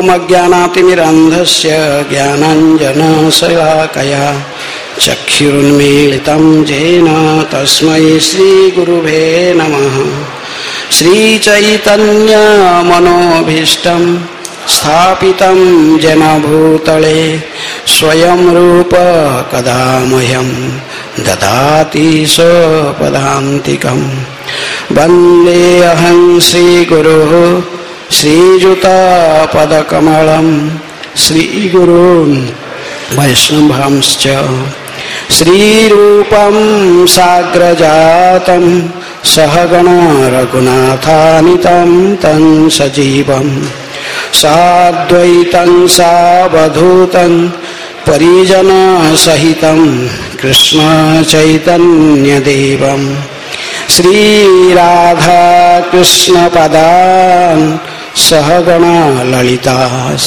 ओमज्ञानातिमिरन्धस्य ज्ञानाञ्जनशलाकया चक्षुरुन्मीलितं येन तस्मै श्रीगुरुवे नमः। श्रीचैतन्यमनोभीष्टं स्थापितं येन भूतले स्वयं रूप कदा मह्यं ददाति स्वपदान्तिकं। वन्देऽहं श्रीगुरुः श्रीयुतापदकमलं श्रीगुरून् वैष्णवांश्च। श्रीरूपं साग्रजातं सहगण रघुनाथान्वितं तं सजीवं साद्वैतं सावधूतं परिजनसहितं कृष्ण चैतन्यदेवं श्रीराधा कृष्णपदान् सहगण ललिता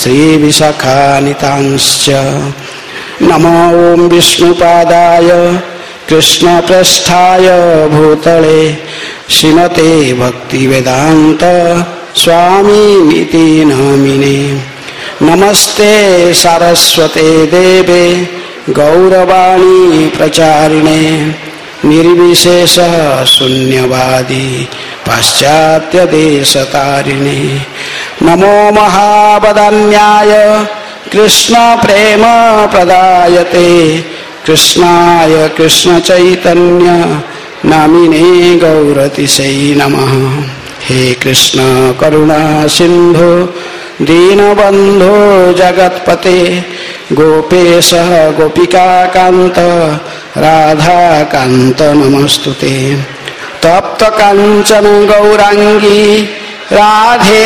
श्रीविशाखान्वितांश्च। नमो ओं विष्णुपादाय कृष्णप्रेष्ठाय भूतले श्रीमते भक्तिवेदांत स्वामिनिति नामिने। नमस्ते सारस्वते देवे गौरवाणी प्रचारिणे निर्विशेष शून्यवादी पाश्चात्य देशतारिणे। नमो महावदन्याय कृष्ण प्रेम प्रदायते कृष्णाय कृष्ण चैतन्य नामिने गौरतिशै नमः। हे कृष्ण करुणा सिंधु दीनबंधो जगत्पते गोपेश गोपिका कांत राधा कांत नमस्तुते। तप्त कांचन गौरांगी राधे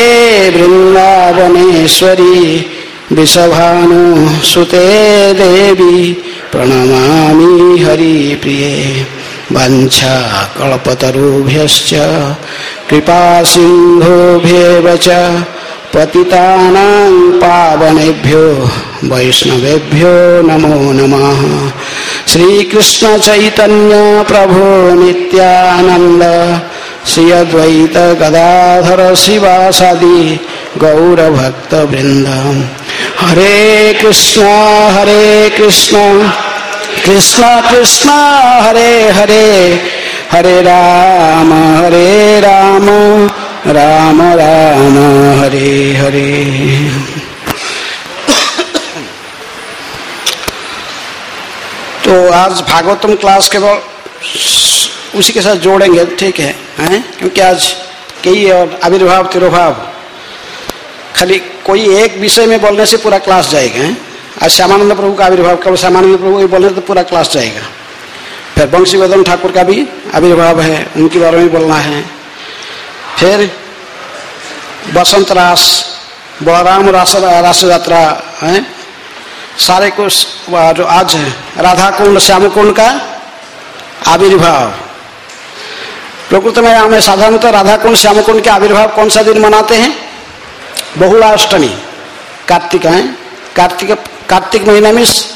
वृंदावनेश्वरी विषभानु सुते देवी प्रणमामि हरिप्रिये। वाञ्छा कल्पतरुभ्यश्च कृपा सिन्धुभ्येव च पतितानां पावनेभ्यो वैष्णवेभ्यो नमो नमः। श्रीकृष्ण चैतन्य प्रभु नित्यानंद श्री अद्वैत गदाधर शिवासादि गौरभक्तवृंद। हरे कृष्ण कृष्ण कृष्ण हरे हरे हरे राम राम राम हरे हरे। तो आज भागवतम क्लास केवल उसी के साथ जोड़ेंगे, ठीक है, क्योंकि आज कई और आविर्भाव तिरोभाव खाली कोई एक विषय में बोलने से पूरा क्लास जाएगा। आज श्यामानंद प्रभु का आविर्भाव, केवल श्यामानंद प्रभु को बोलने तो पूरा क्लास जाएगा। फिर बंशीवर्धन ठाकुर का भी आविर्भाव है, उनके बारे में बोलना है। फिर बसंत रास, बलराम रास यात्रा है, सारे को जो आज है राधा कुंड श्याम कुंड का आविर्भाव। प्रकृति में हमें साधारणतः राधा कुंड श्याम कुंड के आविर्भाव कौन सा दिन मनाते हैं? बहुलाष्टमी, कार्तिक है। कार्तिक महीना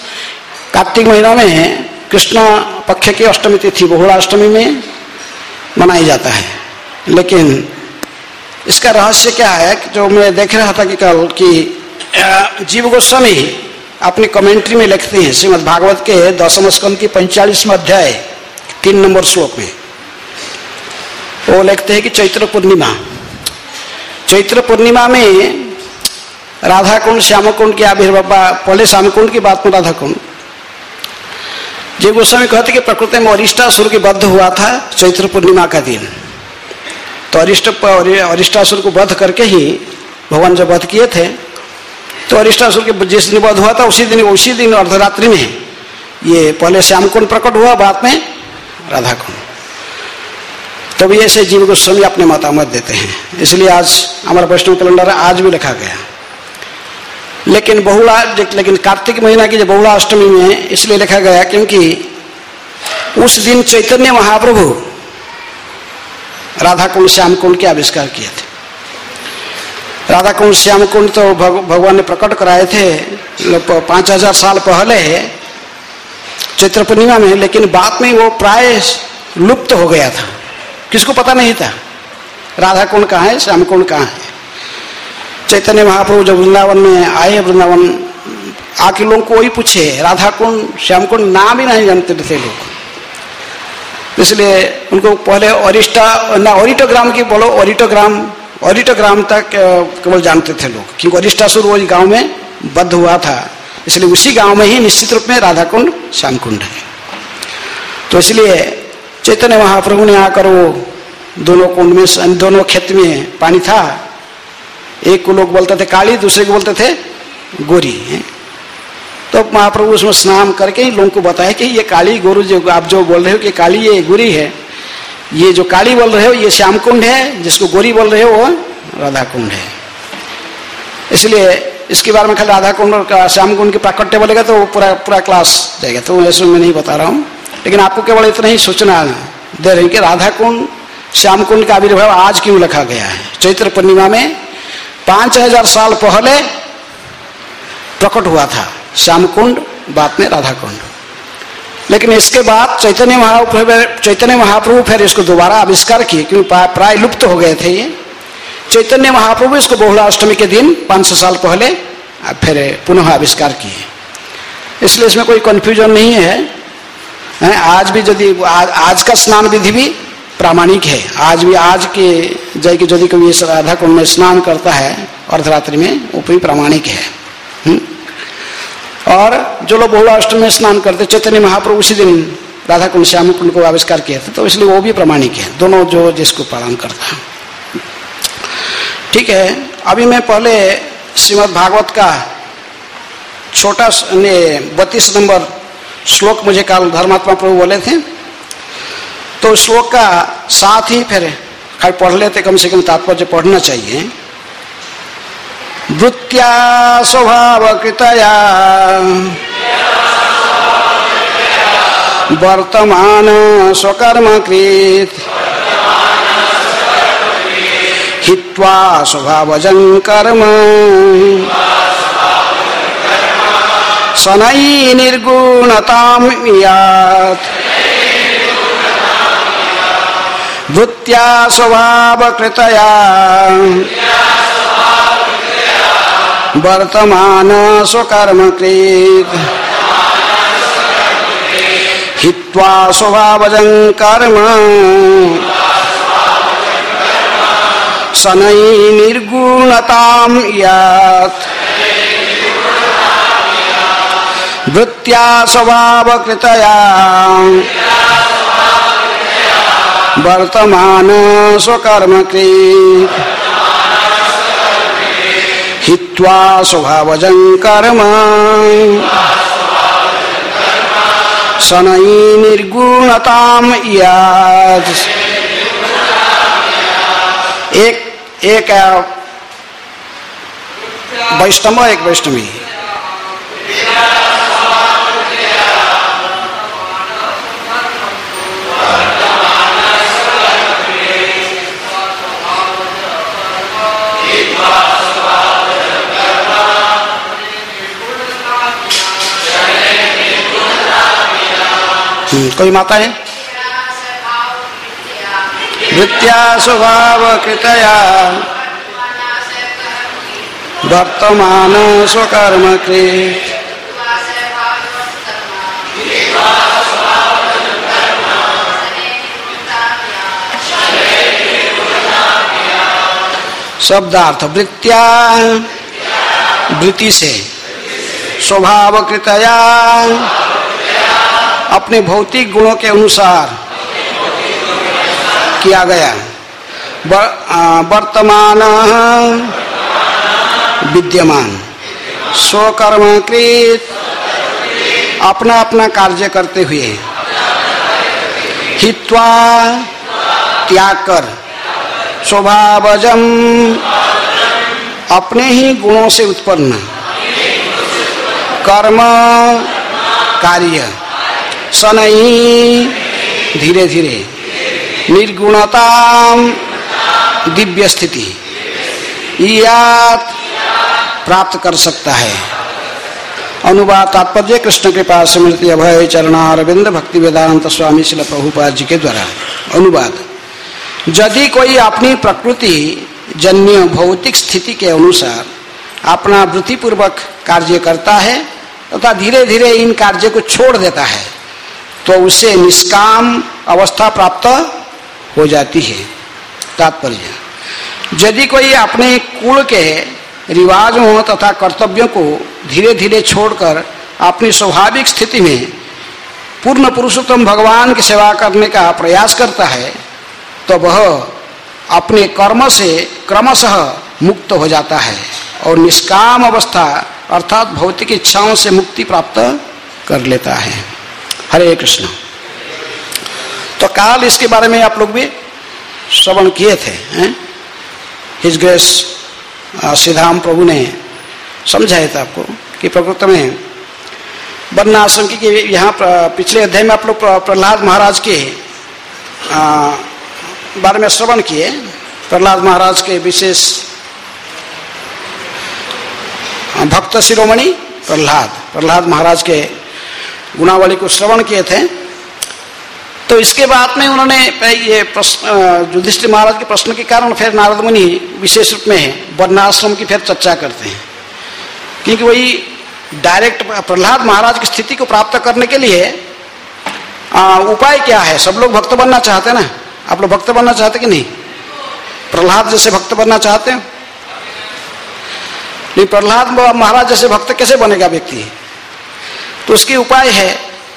में कृष्ण पक्ष की अष्टमी तिथि बहुलाष्टमी में मनाई जाता है। लेकिन इसका रहस्य क्या है कि जो मैं देख रहा था कि कल कि जीव गोस्वामी अपनी कमेंट्री में लिखते हैं श्रीमद् भागवत के 10वें स्कंद की 45वें अध्याय 3 नंबर श्लोक में वो लिखते हैं कि चैत्र पूर्णिमा में राधा कुंड श्याम कुंड की आविर्भाव, पहले श्याम कुंड की बात में राधा कुंड। जीव गोस्वामी कहते कि प्रकृति में अरिष्टासुर की वध हुआ था चैत्र पूर्णिमा का दिन। तो अरिष्टासुर को वध करके ही भगवान जब वध किए थे तो अरिष्टासुर के जिस दिन वध हुआ था उसी दिन अर्धरात्रि में ये पहले श्याम कुंड प्रकट हुआ, बाद में राधा कुंड। तब ये ऐसे जीव गोस्वामी अपने मतामत देते हैं, इसलिए आज हमारा वैष्णव कैलेंडर आज भी लिखा गया। लेकिन कार्तिक महीना की जो बहुला अष्टमी में इसलिए लिखा गया क्योंकि उस दिन चैतन्य महाप्रभु राधा कुंड श्याम कुंड के आविष्कार किए थे। राधा कुंड श्याम कुंड तो भगवान ने प्रकट कराए थे 5000 साल पहले चैत्र पूर्णिमा में, लेकिन बाद में वो प्राय लुप्त हो गया था, किसको पता नहीं था राधा कुंड कहाँ है श्याम कुंड कहाँ है। चैतन्य महाप्रभु जब वृंदावन में आए, वृंदावन आके लोगों को वही पूछे, राधा कुंड श्याम कुंड नाम ही नहीं जानते थे लोग, इसलिए उनको पहले ओरिटोग्राम की बोलो, ओरिटोग्राम तक केवल जानते थे लोग, क्योंकि ओरिस्टासुर वो गांव में बद्ध हुआ था, इसलिए उसी गांव में ही निश्चित रूप में राधा कुंड श्याम कुंड है। तो इसलिए चैतन्य महाप्रभु ने आकर वो दोनों कुंड में, दोनों खेत में पानी था, एक को लोग बोलते थे काली, दूसरे को बोलते थे गोरी है। तो महाप्रभु उसमें स्नान करके लोगों को बताया कि ये काली गोरू जो आप जो बोल रहे हो कि काली ये गोरी है, ये जो काली बोल रहे हो ये श्याम कुंड है, जिसको गोरी बोल रहे हो वो राधा कुंड है। इसलिए इसके बारे में खाली राधा कुंड और श्याम कुंड के प्राकट्य बोलेगा तो वो पूरा क्लास जाएगा, तो ऐसे मैं नहीं बता रहा हूँ, लेकिन आपको केवल इतना ही सोचना दे रहे कि राधा कुंड श्याम कुंड का आविर्भाव आज क्यों लिखा गया है। चैत्र पूर्णिमा में 5000 साल पहले प्रकट हुआ था श्याम कुंड, बाद में राधा कुंड, लेकिन इसके बाद चैतन्य महाप्रभु फिर इसको दोबारा आविष्कार किए, क्योंकि प्राय लुप्त हो गए थे ये। चैतन्य महाप्रभु इसको बहुलाष्टमी के दिन 500 साल पहले फिर पुनः आविष्कार किए, इसलिए इसमें कोई कंफ्यूजन नहीं है। आज भी यदि आज का स्नान विधि भी प्रामाणिक है, आज के जय की यदि कोई राधा कुंड में स्नान करता है अर्धरात्रि में, वो भी प्रामाणिक है। और जो लोग बहुलाष्टमी में स्नान करते, चैतन्य महाप्रभु उसी दिन राधा कुंड श्याम कुंड को आविष्कार किया था, तो इसलिए वो भी प्रामाणिक है, दोनों जो जिसको पालन करता है। ठीक है, अभी मैं पहले श्रीमद् भागवत का छोटा 32 नंबर श्लोक मुझे कल धर्मात्मा प्रभु बोले थे, तो श्लोक का साथ ही फिर पढ़ लेते, कम से कम तात्पर्य पढ़ना चाहिए। वृत्त्या स्वभावकृतया वर्तमान स्वकर्मकृत हित्वा स्वभावजं कर्म शनै निर्गुणतां यात्। वृत्त्या स्वभावकृतया वर्तमान स्वकर्मकृत हित्वा स्वभावजं कर्म शनै निर्गुणतां यात्। वृत्त्या स्वभावकृतया वर्तमान स्वकर्मकृत हित्वा स्वभावजं कर्म शनै निर्गुणतां यात्। एक वैष्णव एक वैष्णवी। कोई माता है? वृत्त्या स्वभावकृतया वर्तमान स्वकर्मकृत शब्दार्थ वृत्त्या वृत्ति से, स्वभावकृतया अपने भौतिक गुणों के अनुसार किया गया, वर्तमान विद्यमान, स्वकर्मकृत अपना अपना कार्य करते हुए, हित्वा त्याग कर, स्वभावजम अपने ही गुणों से उत्पन्न, कर्म कार्य, शनै धीरे धीरे, निर्गुणतां दिव्य स्थिति यात् प्राप्त कर सकता है। अनुवाद तात्पर्य कृष्ण कृपा स्मृति अभय चरणारविंद भक्ति वेदांत स्वामी श्रील प्रभुपाद जी के द्वारा। अनुवाद: यदि कोई अपनी प्रकृति जन्य भौतिक स्थिति के अनुसार अपना वृत्तिपूर्वक कार्य करता है तथा धीरे धीरे इन कार्य को छोड़ देता है तो उसे निष्काम अवस्था प्राप्त हो जाती है। तात्पर्य, यदि कोई अपने कुल के रिवाजों तथा कर्तव्यों को धीरे धीरे छोड़कर अपनी स्वाभाविक स्थिति में पूर्ण पुरुषोत्तम भगवान की सेवा करने का प्रयास करता है तो वह अपने कर्म से क्रमशः मुक्त हो जाता है और निष्काम अवस्था अर्थात भौतिक इच्छाओं से मुक्ति प्राप्त कर लेता है। हरे कृष्ण। तो काल इसके बारे में आप लोग भी श्रवण किए थे। हिज ग्रेस श्रीधाम प्रभु ने समझाया था आपको कि प्रकृति में वर्ण आश्रम की यहाँ पिछले अध्याय में आप लोग प्रहलाद महाराज के बारे में श्रवण किए। प्रहलाद महाराज के विशेष भक्त शिरोमणि प्रहलाद महाराज के गुणावली को श्रवण किए थे। तो इसके बाद में उन्होंने ये प्रश्न युधिष्ठिर महाराज के प्रश्न के कारण फिर नारद मुनि विशेष रूप में वर्णाश्रम की फिर चर्चा करते हैं, क्योंकि वही डायरेक्ट प्रहलाद महाराज की स्थिति को प्राप्त करने के लिए उपाय क्या है। सब लोग भक्त बनना चाहते हैं ना। आप लोग भक्त बनना चाहते कि नहीं? प्रहलाद जैसे भक्त बनना चाहते हैं? नहीं, प्रहलाद महाराज जैसे भक्त कैसे बनेगा व्यक्ति? तो उसके उपाय है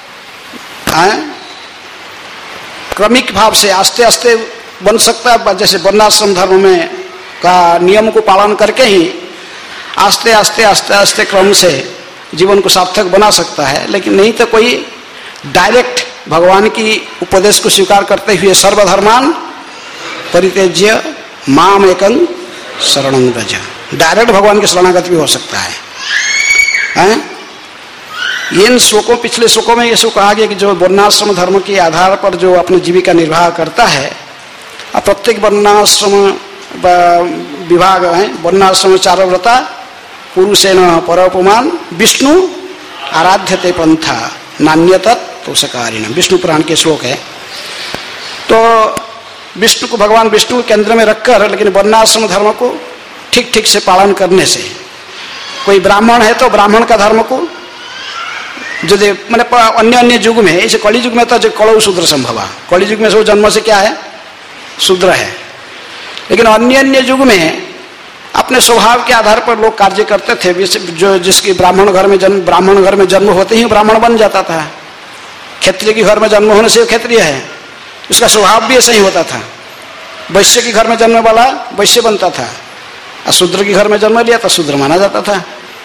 क्रमिक भाव से आस्ते आस्ते बन सकता है। जैसे वर्णाश्रम धर्म में का नियम को पालन करके ही आस्ते आस्ते आस्ते आस्ते क्रम से जीवन को सार्थक बना सकता है। लेकिन नहीं तो कोई डायरेक्ट भगवान की उपदेश को स्वीकार करते हुए सर्वधर्मान परित्यज्य माम एकं शरणं व्रज, डायरेक्ट भगवान के शरणागत भी हो सकता है। इन श्लोकों पिछले श्लोकों में ये सो कहा गया कि जो वर्णाश्रम धर्म के आधार पर जो अपनी जीविका निर्वाह करता है, प्रत्येक वर्णाश्रम विभाग है। वर्णाश्रम चारो व्रता पुरुषेण परोपमान विष्णु आराध्यते पंथा नान्यत तोषकारिण, विष्णु पुराण के श्लोक है। तो विष्णु को भगवान विष्णु केंद्र में रखकर, लेकिन वर्णाश्रम धर्म को ठीक ठीक से पालन करने से, कोई ब्राह्मण है तो ब्राह्मण का धर्म को जो मैंने अन्य अन्य युग में, इसे कलि युग में तो जो कलौ शूद्र संभवा, कलि युग में सब जन्म से क्या है? शूद्र है। लेकिन अन्य अन्य युग में अपने स्वभाव के आधार पर लोग कार्य करते थे। जो जिसकी ब्राह्मण घर में जन्म होते ही ब्राह्मण बन जाता था। क्षत्रिय के घर में जन्म होने से क्षत्रिय है, उसका स्वभाव भी ऐसा ही होता था। वैश्य के घर में जन्म वाला वैश्य बनता था, और शूद्र के घर में जन्म लिया तो शूद्र माना जाता था।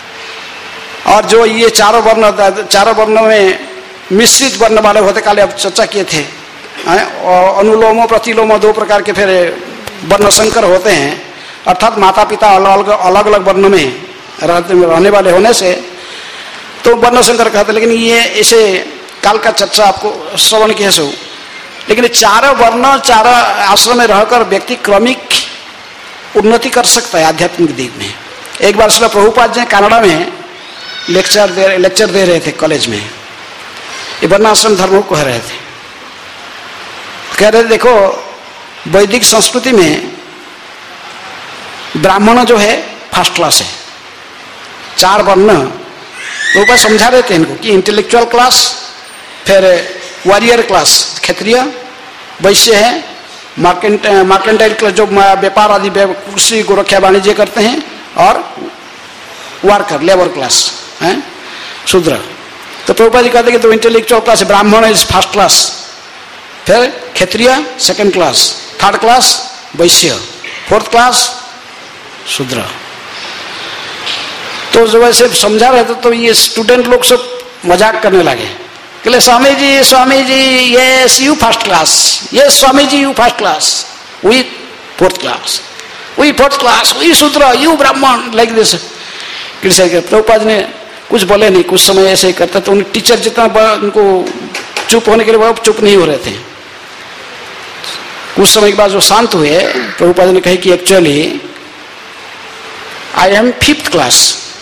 और जो ये चारों वर्णों में मिश्रित वर्ण वाले होते, काले अब चर्चा किए थे, और अनुलोमो प्रतिलोमो दो प्रकार के फिर वर्ण संकर होते हैं। अर्थात माता पिता अलग अलग वर्णों में रहने वाले होने से तो वर्ण संकर कहते। लेकिन ये ऐसे काल का चर्चा आपको श्रवण किया सो। लेकिन चारों वर्ण चारों आश्रम में रहकर व्यक्ति क्रमिक उन्नति कर सकता है आध्यात्मिक दिग में। एक बार श्रील प्रभुपाद जी कनाडा में लेक्चर दे रहे थे कॉलेज में, ये वर्णाश्रम धर्म को कह रहे थे। कह रहे थे देखो, वैदिक संस्कृति में ब्राह्मण जो है फर्स्ट क्लास है। चार वर्ण तो ऊपर समझा रहे थे इनको कि इंटेलेक्चुअल क्लास, फिर वॉरियर क्लास क्षत्रिय, वैश्य है, मार्केंटाइल क्लास जो व्यापार आदि कृषि गोरक्षा वाणिज्य करते हैं, और वर्कर लेबर क्लास है शूद्र। तो प्रभुपाद जी कहते कि तो intellectual class Brahmin is first class, फिर Kshatriya second class, third class Vaishya, fourth class Shudra. तो जब ऐसे समझा रहे थे तो ये स्टूडेंट लोग सब मजाक करने लगे। कहले Swami ji yes you first class, yes Swami ji you first class, we fourth class, we fourth class, we Shudra, you Brahmin, like this. Prabhupada ने कुछ बोले नहीं। कुछ समय ऐसे ही करते तो उन टीचर जितना उनको चुप होने के लिए चुप नहीं हो रहे थे। कुछ समय के बाद जो शांत हुए, प्रभुपाद ने कहे कि actually I am fifth class,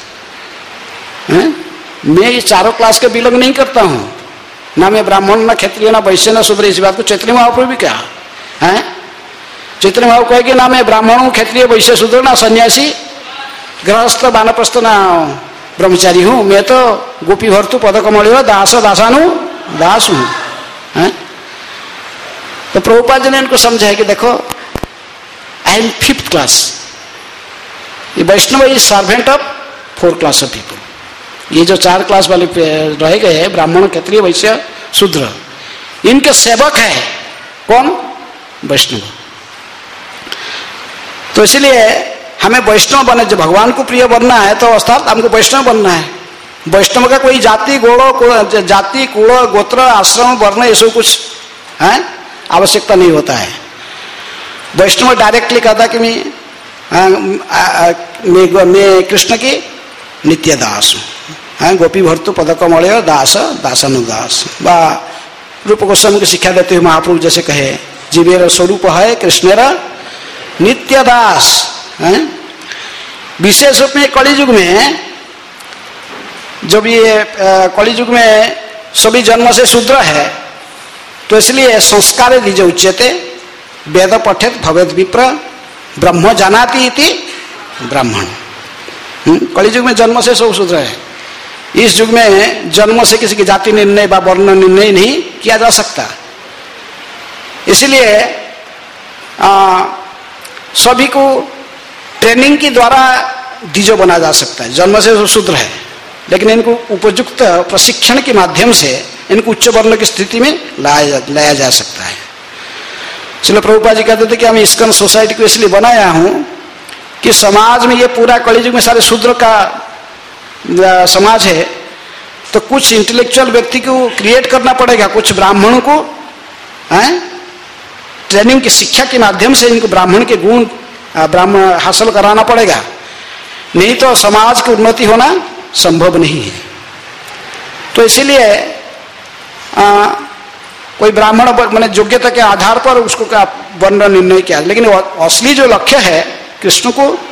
मैं ये चारों क्लास के बिलोंग नहीं करता हूँ, ना मैं ब्राह्मण, ना क्षत्रिय, ना वैश्य, ना शूद्र। इस बात को चैतन्य महाप्रभु भी कहा है। चैतन्य महाप्रभु कहे कि ना मैं ब्राह्मण हूँ, क्षत्रिय, वैश्य, शूद्र, ना सन्यासी, गृहस्थ, वानप्रस्थ, ना ब्रह्मचारी हूँ, मैं तो गोपी भर्तु पदकमल दास दासानु दास हूँ। तो प्रभुपाद जी ने इनको समझा है कि देखो आई एम 5th क्लास, ये Vaishnava is servant of 4 class of people. ये जो 4 क्लास वाले रह गए हैं, ब्राह्मण, क्षत्रिय, वैश्य, शूद्र, इनके सेवक है कौन? वैष्णव। तो इसलिए हमें वैष्णव बने, जो भगवान को प्रिय बनना है तो अर्थात हमको वैष्णव बनना है। वैष्णव का कोई जाति जाति कुल गोत्र आश्रम वर्ण ये सब कुछ है आवश्यकता नहीं होता है। वैष्णव डायरेक्टली कहता कि मैं कृष्ण की नित्य दास हूँ, गोपी भर्तु पदकमल दास दासानुदास। बा रूप गोस्वामी को शिक्षा देते हुए महाप्रभु जैसे कहे, जीवेर स्वरूप है कृष्णेर नित्य दास। विशेष रूप में कलियुग में, जब ये कलियुग में सभी जन्म से शूद्र है, तो इसलिए संस्कार दीजे उच्यते वेद पठेत भवेद विप्र ब्रह्म जानाति इति ब्राह्मण। कलियुग में जन्म से सब शूद्र है। इस युग में जन्म से किसी की जाति निर्णय व वर्ण निर्णय नहीं किया जा सकता। इसलिए सभी को ट्रेनिंग के द्वारा दीजो बना जा सकता है। जन्म से तो शूद्र है, लेकिन इनको उपयुक्त प्रशिक्षण के माध्यम से इनको उच्च वर्ण की स्थिति में लाया जा सकता है। इसलिए प्रभुपाद जी कहते थे कि हम इस्कॉन सोसाइटी को इसलिए बनाया हूँ कि समाज में ये पूरा कलियुग में सारे शूद्र का समाज है, तो कुछ इंटेलेक्चुअल व्यक्ति को क्रिएट करना पड़ेगा, कुछ ब्राह्मणों को ट्रेनिंग की शिक्षा के माध्यम से इनको ब्राह्मण के गुण ब्राह्मण हासिल कराना पड़ेगा, नहीं तो समाज की उन्नति होना संभव नहीं है। तो इसीलिए कोई ब्राह्मण मैंने योग्यता के आधार पर उसको क्या वर्ण निर्णय किया, लेकिन असली जो लक्ष्य है कृष्ण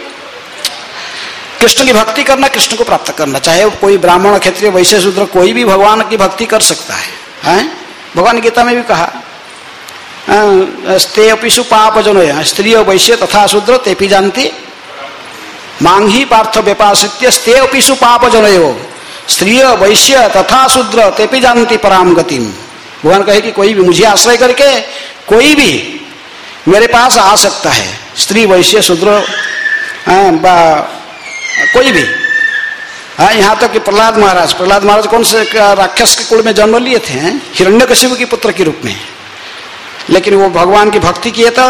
की भक्ति करना, कृष्ण को प्राप्त करना। चाहे कोई ब्राह्मण क्षत्रिय वैश्य शूद्र कोई भी भगवान की भक्ति कर सकता है। भगवान गीता में भी कहा स्ते अपिषु पाप जनो स्त्रीय वैश्य तथा शूद्र तेपि जानती मांग ही पार्थ व्यपाश्रित्य स्ते अपिषु पाप जनो स्त्रीय वैश्य तथा शूद्र तेपि जानती पराम गतिम। भगवान कहे कि कोई भी मुझे आश्रय करके कोई भी मेरे पास आ सकता है, स्त्री वैश्य शूद्र कोई भी। यहाँ तक कि प्रहलाद महाराज कौन से राक्षस के कुल में जन्म लिए थे, हिरण्यकशिपु के पुत्र के रूप में, लेकिन वो भगवान की भक्ति किए तो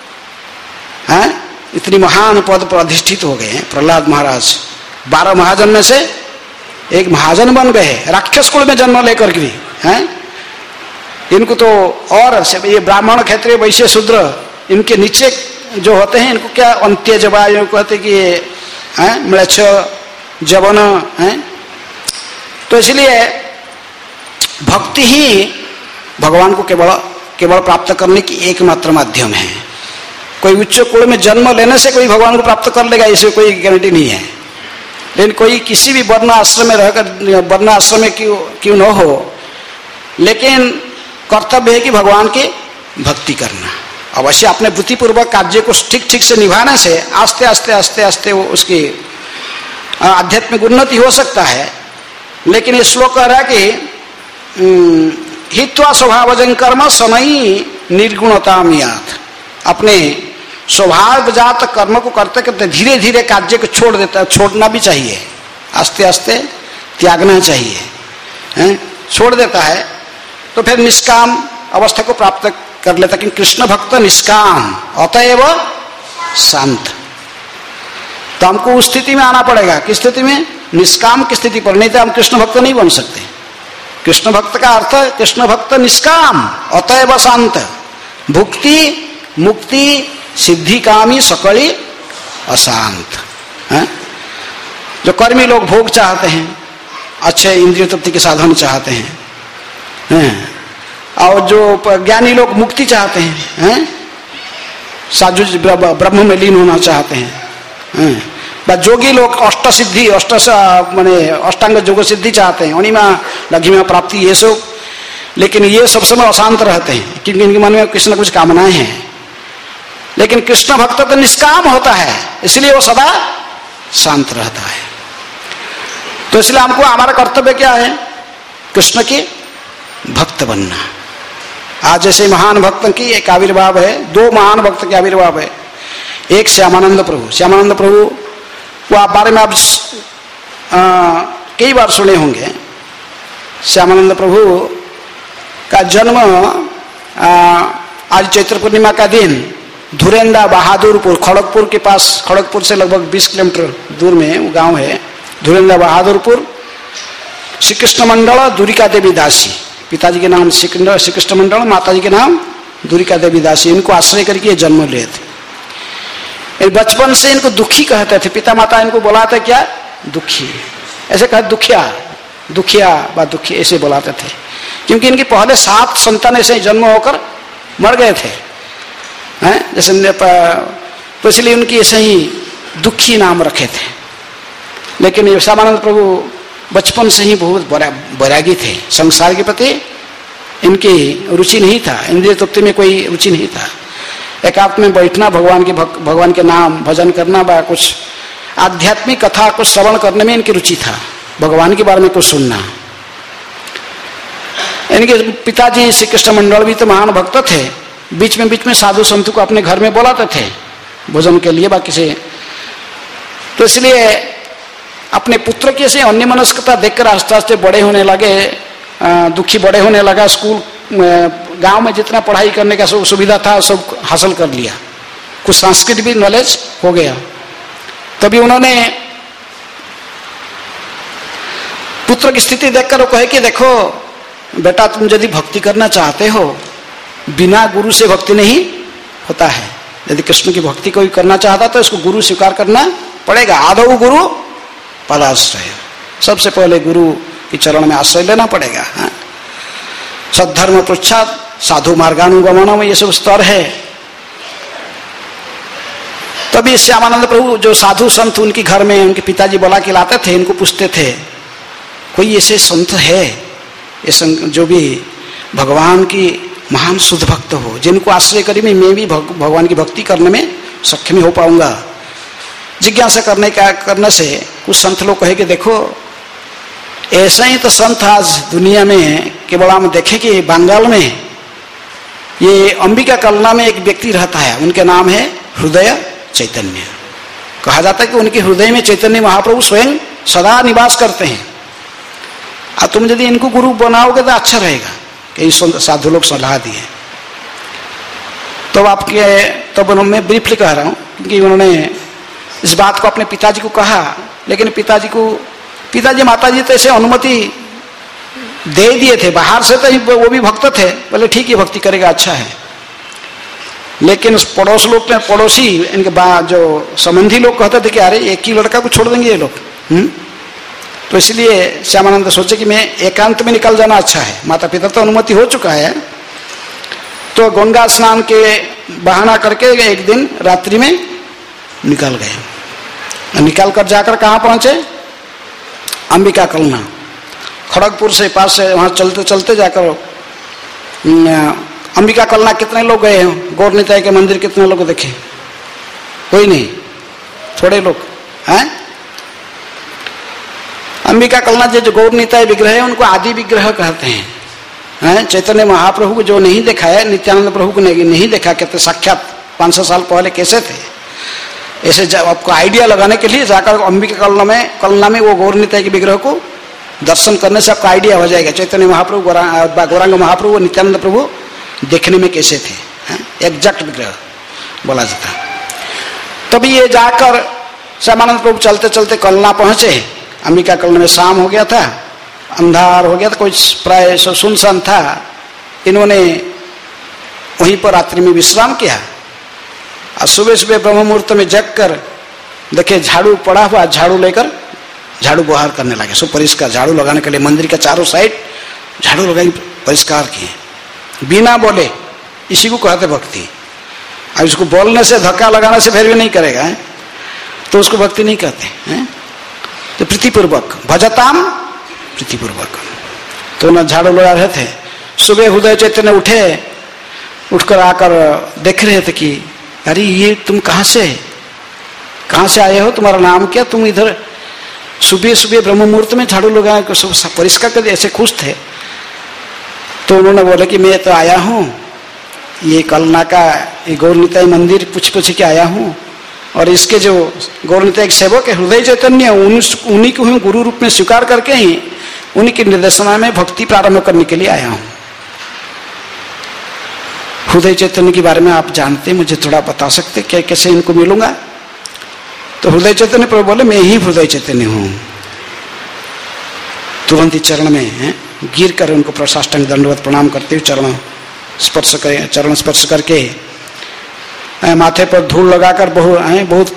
इतनी महान पद पर अधिष्ठित हो गए। प्रहलाद महाराज 12 महाजन में से एक महाजन बन गए, राक्षस कुल में जन्म लेकर के भी। इनको तो और ये ब्राह्मण क्षत्रिय वैश्य शूद्र इनके नीचे जो होते हैं इनको क्या अंत्य जवायु कहते कि म्लेच्छ जवन है। तो इसलिए भक्ति ही भगवान को केवल प्राप्त करने की एकमात्र माध्यम है। कोई उच्च कुल में जन्म लेने से कोई भगवान को प्राप्त कर लेगा इसे कोई गारंटी नहीं है, लेकिन कोई किसी भी वर्ण आश्रम में रहकर वर्ण आश्रम में क्यों न हो, लेकिन कर्तव्य है कि भगवान की भक्ति करना। अवश्य अपने बुद्धिपूर्वक कार्य को ठीक से निभाने से आस्ते आस्ते वो उसकी आध्यात्मिक उन्नति हो सकता है। लेकिन ये श्लोक कह रहा है कि हित्वा स्वभावजं कर्म शनैः निर्गुणताम यात्। अपने स्वभावजात कर्म को करते करते धीरे धीरे कार्य को छोड़ना भी चाहिए, आस्ते आस्ते त्यागना चाहिए। छोड़ देता है तो फिर निष्काम अवस्था को प्राप्त कर लेता। कि कृष्ण भक्त निष्काम अतएव शांत। तो हमको उस स्थिति में आना पड़ेगा। किस स्थिति में? निष्काम की स्थिति पर, नहीं तो हम कृष्ण भक्त नहीं बन सकते। कृष्ण भक्त का अर्थ कृष्ण भक्त निष्काम अतएव शांत। भुक्ति मुक्ति सिद्धि कामी सकली अशांत। जो कर्मी लोग भोग चाहते हैं, अच्छे इंद्रिय तृप्ति के साधन चाहते हैं, और जो ज्ञानी लोग मुक्ति चाहते हैं, साधु ब्रह्म में लीन होना चाहते हैं, जोगी लोग अष्ट सिद्धि माने अष्टांग जोग सिद्धि चाहते हैं, अणिमा लघिमा प्राप्ति ये सब। लेकिन ये सब समय अशांत रहते हैं क्योंकि इनके मन में कुछ न कुछ कामनाएं हैं। लेकिन कृष्ण भक्त तो निष्काम होता है, इसलिए वो सदा शांत रहता है। तो इसलिए हमको हमारा कर्तव्य क्या है? कृष्ण के भक्त बनना। आज जैसे महान भक्त की एक आविर्भाव है, दो महान भक्त के आविर्भाव है। एक श्यामानंद प्रभु, श्यामानंद प्रभु वो आप बारे में आप कई बार सुने होंगे। श्यामानंद प्रभु का जन्म आज चैत्र पूर्णिमा का दिन धुरेंदा बहादुरपुर, खड़गपुर के पास, खड़गपुर से लगभग 20 किलोमीटर दूर में वो गांव है धुरेंदा बहादुरपुर। श्री कृष्ण मंडल दूरिका देवी दासी, पिताजी के नाम श्री कृष्ण मंडल, माताजी के नाम दूरिका देवी दासी, इनको आश्रय करके जन्म लिए थे। बचपन से इनको दुखी कहते थे, पिता माता इनको बुलाते क्या? दुखी, ऐसे कहा दुखिया, दुखिया व दुखी ऐसे बुलाते थे, क्योंकि इनके पहले 7 संतान ऐसे जन्म होकर मर गए थे हैं, जैसे तो इसलिए उनकी ऐसे ही दुखी नाम रखे थे। लेकिन ये श्यामानंद प्रभु बचपन से ही बहुत वैरागी थे, संसार के प्रति इनकी रुचि नहीं था, इंद्रिय तृप्ति में कोई रुचि नहीं था। एकांत में बैठना, भगवान के नाम भजन करना व कुछ आध्यात्मिक कथा कुछ श्रवण करने में इनकी रुचि था, भगवान के बारे में कुछ सुनना। इनके पिताजी श्री कृष्ण मंडल भी तो महान भक्त थे, बीच में साधु संतों को अपने घर में बुलाते थे भोजन के लिए बाकी से। तो इसलिए अपने पुत्र की ऐसे अन्य मनस्कता देखकर आस्ते आस्ते बड़े होने लगे, दुखी बड़े होने लगा। स्कूल गांव में जितना पढ़ाई करने का सुविधा था सब हासिल कर लिया, कुछ संस्कृत भी नॉलेज हो गया। तभी उन्होंने पुत्र की स्थिति देखकर वो कहे कि देखो बेटा, तुम यदि भक्ति करना चाहते हो, बिना गुरु से भक्ति नहीं होता है। यदि कृष्ण की भक्ति कोई करना चाहता तो इसको गुरु स्वीकार करना पड़ेगा। आदौ गुरु पदाश्रय, सबसे पहले गुरु के चरण में आश्रय लेना पड़ेगा। सद्धर्म पृच्छात साधु मार्गानुगमनम, ये सब स्तर है। तभी श्यामानंद प्रभु जो साधु संत उनके घर में उनके पिताजी बुला के लाते थे, इनको पूछते थे कोई ऐसे संत है जो भी भगवान की महान शुद्ध भक्त हो, जिनको आश्रय करी मैं भी भगवान की भक्ति करने में सक्षम हो पाऊंगा। जिज्ञासा करने से कुछ संत लोग कहे कि देखो ऐसा ही तो संत आज दुनिया में केवल हम देखें कि बंगाल में ये अंबिका कलना में एक व्यक्ति रहता है, उनके नाम है हृदय चैतन्य। कहा जाता है कि उनके हृदय में चैतन्य महाप्रभु स्वयं सदा निवास करते हैं। और तुम यदि इनको गुरु बनाओगे तो अच्छा रहेगा, कि साधु लोग सलाह दिए। तो तब मैं ब्रीफली कह रहा हूँ, क्योंकि उन्होंने इस बात को अपने पिताजी को कहा, लेकिन पिताजी माताजी तो ऐसे अनुमति दे दिए थे, बाहर से तो वो भी भक्त थे, बोले ठीक है भक्ति करेगा अच्छा है। लेकिन पड़ोसी इनके जो संबंधी लोग कहते थे कि अरे एक ही लड़का को छोड़ देंगे ये लोग। तो इसलिए श्यामानंद सोचे कि मैं एकांत में निकल जाना अच्छा है। माता पिता तो अनुमति हो चुका है, तो गंगा स्नान के बहाना करके एक दिन रात्रि में निकल गए। निकल कर जाकर कहाँ पहुंचे? अंबिका कलना, खड़गपुर से पास से। वहां चलते चलते जाकर अंबिका कलना कितने लोग गए हैं? गौर निताई के मंदिर कितने लोग देखे? कोई नहीं, थोड़े लोग हैं। अंबिका कलना जो गौर निताई विग्रह है उनको आदि विग्रह कहते हैं। चैतन्य महाप्रभु को जो नहीं देखा है, नित्यानंद प्रभु को नहीं देखा, कहते साक्षात 500 साल पहले कैसे थे। ऐसे आपको आइडिया लगाने के लिए जाकर अंबिका कलना में वो गौर निताई के विग्रह को दर्शन करने से आपका आइडिया हो जाएगा चैतन्य महाप्रभु, गौरांग महाप्रभु, नित्यानंद प्रभु देखने में कैसे थे। एग्जैक्ट विग्रह बोला जाता। तभी ये जाकर श्यामानंद प्रभु चलते चलते कलना पहुंचे। अंबिका कलना में शाम हो गया था, अंधार हो गया था, कोई प्राय सुनसान था। इन्होंने वहीं पर रात्रि में विश्राम किया और सुबह सुबह ब्रह्म मुहूर्त में जग कर देखे झाड़ू पड़ा हुआ, झाड़ू लेकर झाड़ू बहार करने लगे। सो परिष्कार झाड़ू लगाने के लिए मंदिर के चारों साइड झाड़ू लगाई, परिष्कार किए बिना बोले। इसी को कहते भक्ति। अब इसको बोलने से, धक्का लगाने से फिर भी नहीं करेगा है? तो उसको भक्ति नहीं कहते हैं। तो प्रीतिपूर्वक भजताम, प्रीतिपूर्वक। तो न झाड़ू लगा रहे थे। सुबह हृदय चैतन्य उठे, उठकर आकर देख रहे थे कि अरे ये तुम कहाँ से आए हो, तुम्हारा नाम क्या, तुम इधर सुबह सुबह ब्रह्म मुहूर्त में झाड़ू लगा सब परिष्कार कर, ऐसे खुश थे। तो उन्होंने बोला कि मैं तो आया हूँ ये कलना का ये गौरनिताई मंदिर पूछ के आया हूँ, और इसके जो गौरनिताई सेवक है हृदय चैतन्य, उन्हीं को ही गुरु रूप में स्वीकार करके ही उन्हीं की निर्देशना में भक्ति प्रारंभ करने के लिए आया हूँ। हृदय चैतन्य के बारे में आप जानते, मुझे थोड़ा बता सकते क्या, कैसे इनको मिलूंगा? तो हृदय चैतन्य प्रभु बोले मैं ही हृदय चैतन्य हूँ। तुरंत ही चरण में गिर कर उनको प्रसाष्टांग दंडवत प्रणाम करते हुए चरण स्पर्श करके माथे पर धूल लगाकर बहुत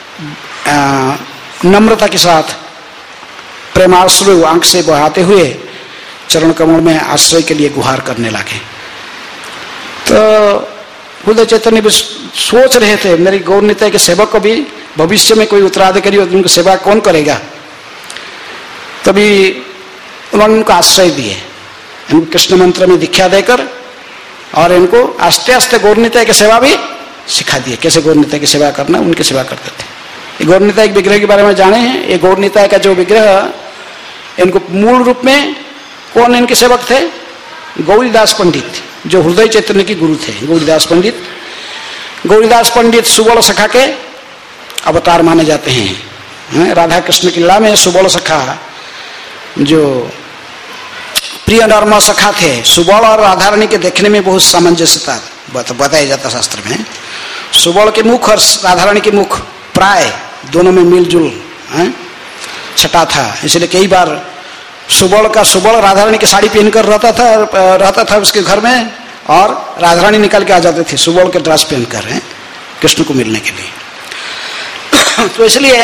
नम्रता के साथ प्रेमाश्रय आंख से बहाते हुए चरण कमल में आश्रय के लिए गुहार करने लगे। तो हृदय चैतन्य भी सोच रहे थे मेरी गौरनिताई के सेवक को भी भविष्य में कोई उत्तराधिकारी हो, उनकी सेवा कौन करेगा? तभी उन्होंने उनको आश्रय दिए, इनको कृष्ण मंत्र में दीक्षा देकर, और इनको आस्ते आस्ते गौरनिताई की सेवा भी सिखा दिए, कैसे गौरनिताई की सेवा करना, उनकी सेवा करते थे। ये गौरनिताई के विग्रह के बारे में जाने हैं। ये गौरनिताई का जो विग्रह, इनको मूल रूप में कौन इनके सेवक थे? गौरीदास पंडित, जो हृदय चैतन्य के गुरु थे। गौरीदास पंडित सुबोल सखा के अवतार माने जाते हैं। राधा कृष्ण की लीला में सुबोल सखा जो प्रिय नर्म सखा थे, सुबोल और राधा रानी के देखने में बहुत सामंजस्यता बताया जाता शास्त्र में। सुबोल के मुख और राधा रानी के मुख प्राय दोनों में मिलजुल छटा था, इसलिए कई बार सुबोल राधा रानी की साड़ी पहनकर रहता था उसके घर में, और राधा रानी निकल के आ जाते थे सुबोल के ड्रेस पहनकर कृष्ण को मिलने के लिए। तो इसलिए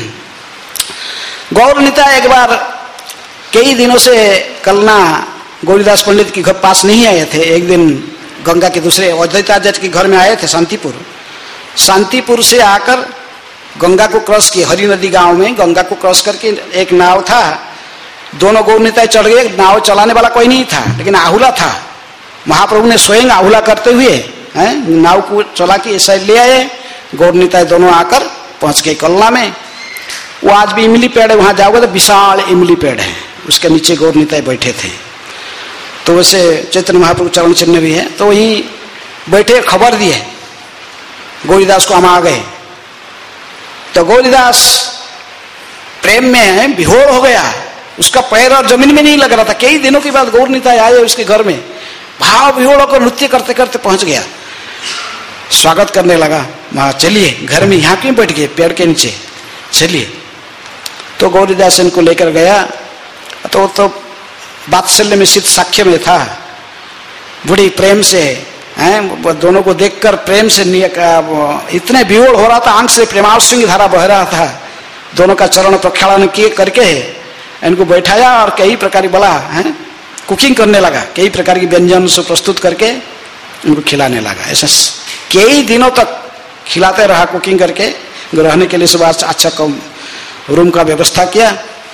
गौरनिताई एक बार कई दिनों से कलना गौरीदास पंडित के घर पास नहीं आए थे। एक दिन गंगा के दूसरे अद्वैताचार्य के घर में आए थे शांतिपुर से आकर गंगा को क्रॉस किए। हरी नदी गांव में गंगा को क्रॉस करके एक नाव था, दोनों गौरनिताई चढ़ गए। नाव चलाने वाला कोई नहीं था, लेकिन आहुला था। महाप्रभु ने स्वयं आहुला करते हुए नाव को चला के इस साइड ले आए। गौरनिताई दोनों आकर पहुंच गए कलना में। वो आज भी इमली पेड़ है, वहां जाओगे तो विशाल इमली पेड़ है, उसके नीचे गौरनिताई बैठे थे। तो वैसे चैतन्य महाप्रभु चरण चिन्ह भी है, तो वहीं बैठे खबर दिए गौरीदास को, हम आ गए। तो गौरीदास प्रेम में विहोर हो गया, उसका पैर और जमीन में नहीं लग रहा था। कई दिनों के बाद गौरनिताई आए उसके घर में, भाव विहोर होकर नृत्य करते करते पहुंच गया, स्वागत करने लगा। वहां चलिए घर में, यहाँ क्यों बैठ गए पेड़ के नीचे, चलिए। तो गौरीदास इनको लेकर गया, तो वात्सल्य में सिद्ध साक्ष्य में था। बड़ी प्रेम से दोनों को देखकर प्रेम से इतने विहोर हो रहा था, आंख से प्रेमाश्रु की धारा बह रहा था। दोनों का चरण प्रक्षालन किए करके इनको बैठाया और कई प्रकार की बोला कुकिंग करने लगा, कई प्रकार की व्यंजन से प्रस्तुत करके इनको खिलाने लगा। ऐसा कई दिनों तक खिलाते रहा, कुकिंग करके रहने के लिए सुबह अच्छा रूम का व्यवस्था किया।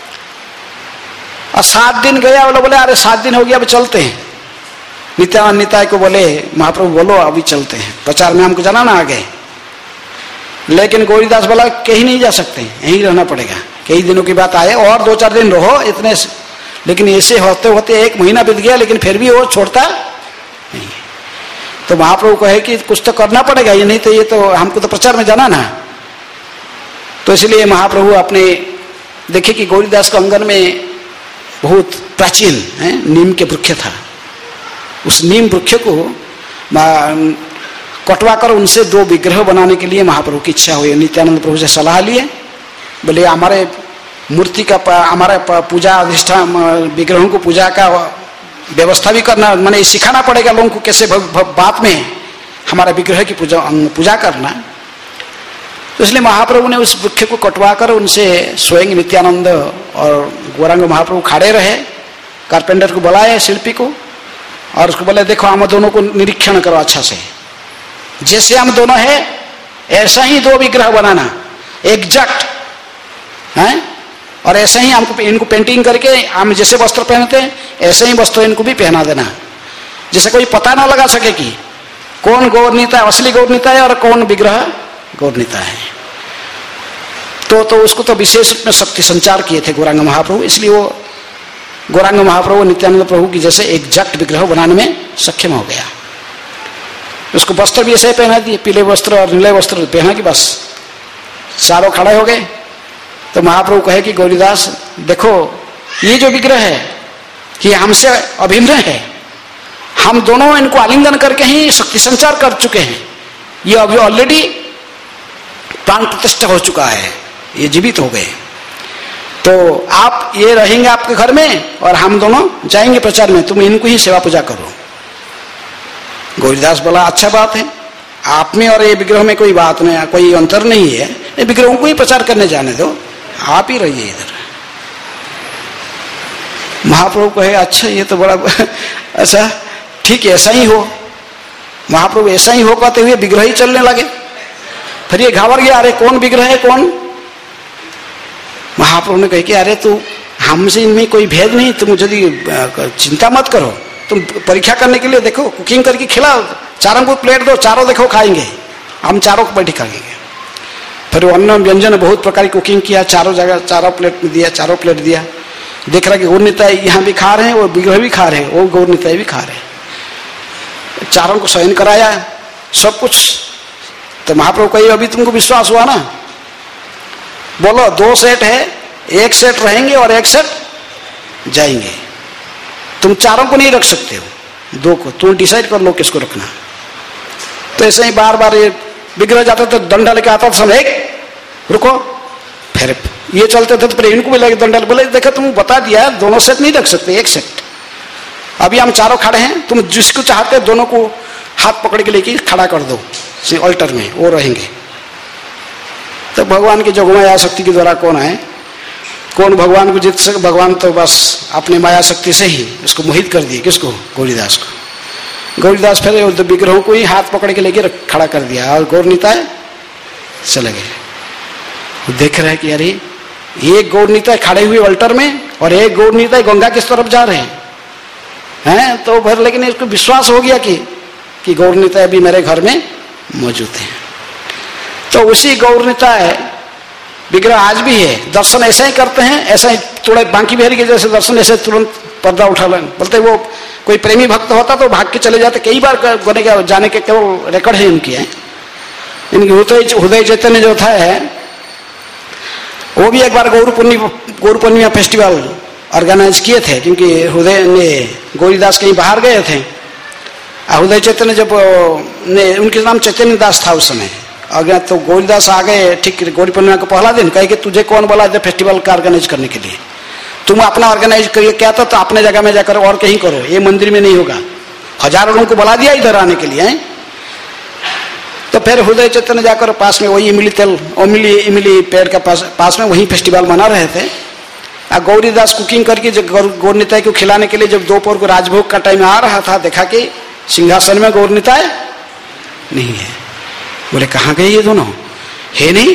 और 7 दिन गया, वो लोग बोले अरे 7 दिन हो गया, अब चलते हैं। नित्यानंद निताय को बोले महाप्रभु बोलो अभी चलते हैं, प्रचार में हमको जाना ना आगे। लेकिन गौरीदास बोला कहीं नहीं जा सकते, यहीं रहना पड़ेगा। कई दिनों की बात आए, और 2-4 दिन रहो इतने, लेकिन ऐसे होते होते 1 महीना बीत गया, लेकिन फिर भी वो छोड़ता नहीं। तो महाप्रभु कहे कि कुछ तो करना पड़ेगा, ये नहीं तो ये तो हमको तो प्रचार में जाना ना। तो इसलिए महाप्रभु अपने देखे कि गौरीदास के अंगन में बहुत प्राचीन नीम के वृक्ष था। उस नीम वृक्ष को कटवा कर उनसे 2 विग्रह बनाने के लिए महाप्रभु की इच्छा हुई। नित्यानंद प्रभु से सलाह लिए, बोले हमारे मूर्ति का हमारे पूजा अधिष्ठान विग्रहों को पूजा का व्यवस्था भी करना, माने सिखाना पड़ेगा लोगों को कैसे बात में हमारे विग्रह की पूजा करना। तो इसलिए महाप्रभु ने उस वृक्ष को कटवा कर उनसे स्वयं नित्यानंद और गौरांग महाप्रभु खड़े रहे। कारपेंटर को बुलाए, शिल्पी को, और उसको बोले देखो हम दोनों को निरीक्षण करो अच्छा से, जैसे हम दोनों है ऐसा ही 2 विग्रह बनाना एग्जैक्ट है, और ऐसे ही हमको इनको पेंटिंग करके हम जैसे वस्त्र पहनते हैं ऐसे ही वस्त्र इनको भी पहना देना, जैसे कोई पता ना लगा सके कि कौन गौरनीता असली गौरनीता है और कौन विग्रह गौरनीता है। तो उसको तो विशेष रूप में शक्ति संचार किए थे गौरांग महाप्रभु, इसलिए वो गौरांग महाप्रभु नित्यानंद प्रभु की जैसे एग्जैक्ट विग्रह बनाने में सक्षम हो गया। उसको वस्त्र भी ऐसे पहना दिए, पीले वस्त्र और नीले वस्त्र पहना कि बस चारों खड़े हो गए। तो महाप्रभु कहे कि गौरीदास देखो ये जो विग्रह है कि हमसे अभिन्न है, हम दोनों इनको आलिंगन करके ही शक्ति संचार कर चुके हैं, ये अभी ऑलरेडी प्राण प्रतिष्ठा हो चुका है, ये जीवित हो गए। तो आप ये रहेंगे आपके घर में और हम दोनों जाएंगे प्रचार में, तुम इनको ही सेवा पूजा करो। गौरीदास बोला अच्छा बात है, आप में और ये विग्रह में कोई बात नहीं, कोई अंतर नहीं है, ये विग्रहों को ही प्रचार करने जाने दो, आप ही रहिए इधर। महाप्रभु कहे अच्छा ये तो बड़ा अच्छा ठीक है, ऐसा ही हो। महाप्रभु ऐसा ही हो कहते हुए विग्रह ही चलने लगे। फिर ये घावर गया, अरे कौन विग्रह है कौन? महाप्रभु ने कहे कि अरे तू हमसे इनमें कोई भेद नहीं, तुम यदि चिंता मत करो, तुम परीक्षा करने के लिए देखो, कुकिंग करके खिलाओ, चारों को प्लेट दो, चारों देखो खाएंगे, हम चारों को बैठी खाएंगे। फिर वो अन्न व्यंजन बहुत प्रकार की कुकिंग किया, चारों जगह चारों प्लेट में दिया, चारों प्लेट दिया। देख रहा कि गौरनीताई यहाँ भी खा रहे हैं, वो विग्रह भी खा रहे हैं, वो गौरनीताई भी खा रहे हैं। चारों को शयन कराया सब कुछ। तो महाप्रभु कही अभी तुमको विश्वास हुआ ना, बोलो 2 सेट है, 1 सेट रहेंगे और 1 सेट जाएंगे, तुम चारों को नहीं रख सकते हो, 2 को तुम डिसाइड कर लो किसको रखना। तो ऐसे ही बार बार ये विग्रह जाता तो दंडा लेके आता था, समय एक रुको, फिर ये चलते थे तो फिर इनको भी लगे दंडा, बोले देखो तुम बता दिया दोनों सेट नहीं रख सकते, 1 सेट। अभी हम चारों खड़े हैं, तुम जिसको चाहते दोनों को हाथ पकड़ के लेके खड़ा कर दो अल्टर में, वो रहेंगे। तो भगवान की जो माया शक्ति के द्वारा कौन है, कौन भगवान को जीत सके? भगवान तो बस अपने माया शक्ति से ही उसको मोहित कर दिए। किसको? गौरीदास को। गौरीदास फिर विग्रहों को ही हाथ पकड़ के लेके खड़ा कर दिया और गौरनीताएं चले गए। देख रहे हैं कि अरे एक गौरनीताएं खड़े हुए अल्टर में और एक गौरनीताएं गंगा किस तरफ जा रहे हैं। तो फिर लेकिन इसको विश्वास हो गया कि गौरनीताएं भी मेरे घर में मौजूद हैं। तो उसी गौरनीताएं विग्रह आज भी है, दर्शन ऐसा ही करते हैं, ऐसा ही थोड़ा बांकी बिहारी के जैसे दर्शन ऐसे तुरंत पर्दा उठा लें। बोलते वो कोई प्रेमी भक्त होता तो भाग के चले जाते, कई बार जाने के केवल रिकॉर्ड है इनकी है। इनकी हृदय चैतन्य जो था है वो भी एक बार गौर पूर्णिमा फेस्टिवल ऑर्गेनाइज किए थे, क्योंकि हृदय ने गौरीदास कहीं बाहर गए थे। हृदय चैतन्य जब ने उनके नाम चैतन्य दास था उस समय, अगर तो गौरीदास आ गए ठीक गौरी पूर्णिमा को पहला दिन, कहे कि तुझे कौन बोला था फेस्टिवल का ऑर्गेनाइज करने के लिए, तुम अपना ऑर्गेनाइज करिए, क्या था तो अपने जगह में जाकर और कहीं करो, ये मंदिर में नहीं होगा। हजारों लोगों को बुला दिया इधर आने के लिए। तो फिर हृदय चैतन्य जाकर पास में वही इमली पेड़ का पास में वही फेस्टिवल मना रहे थे। गौरीदास कुकिंग करके जब गौरनीताएं को खिलाने के लिए जब दोपहर को राजभोग का टाइम आ रहा था, देखा कि सिंहासन में गौरनीताएं नहीं है। बोले कहाँ गए ये दोनों? है नहीं।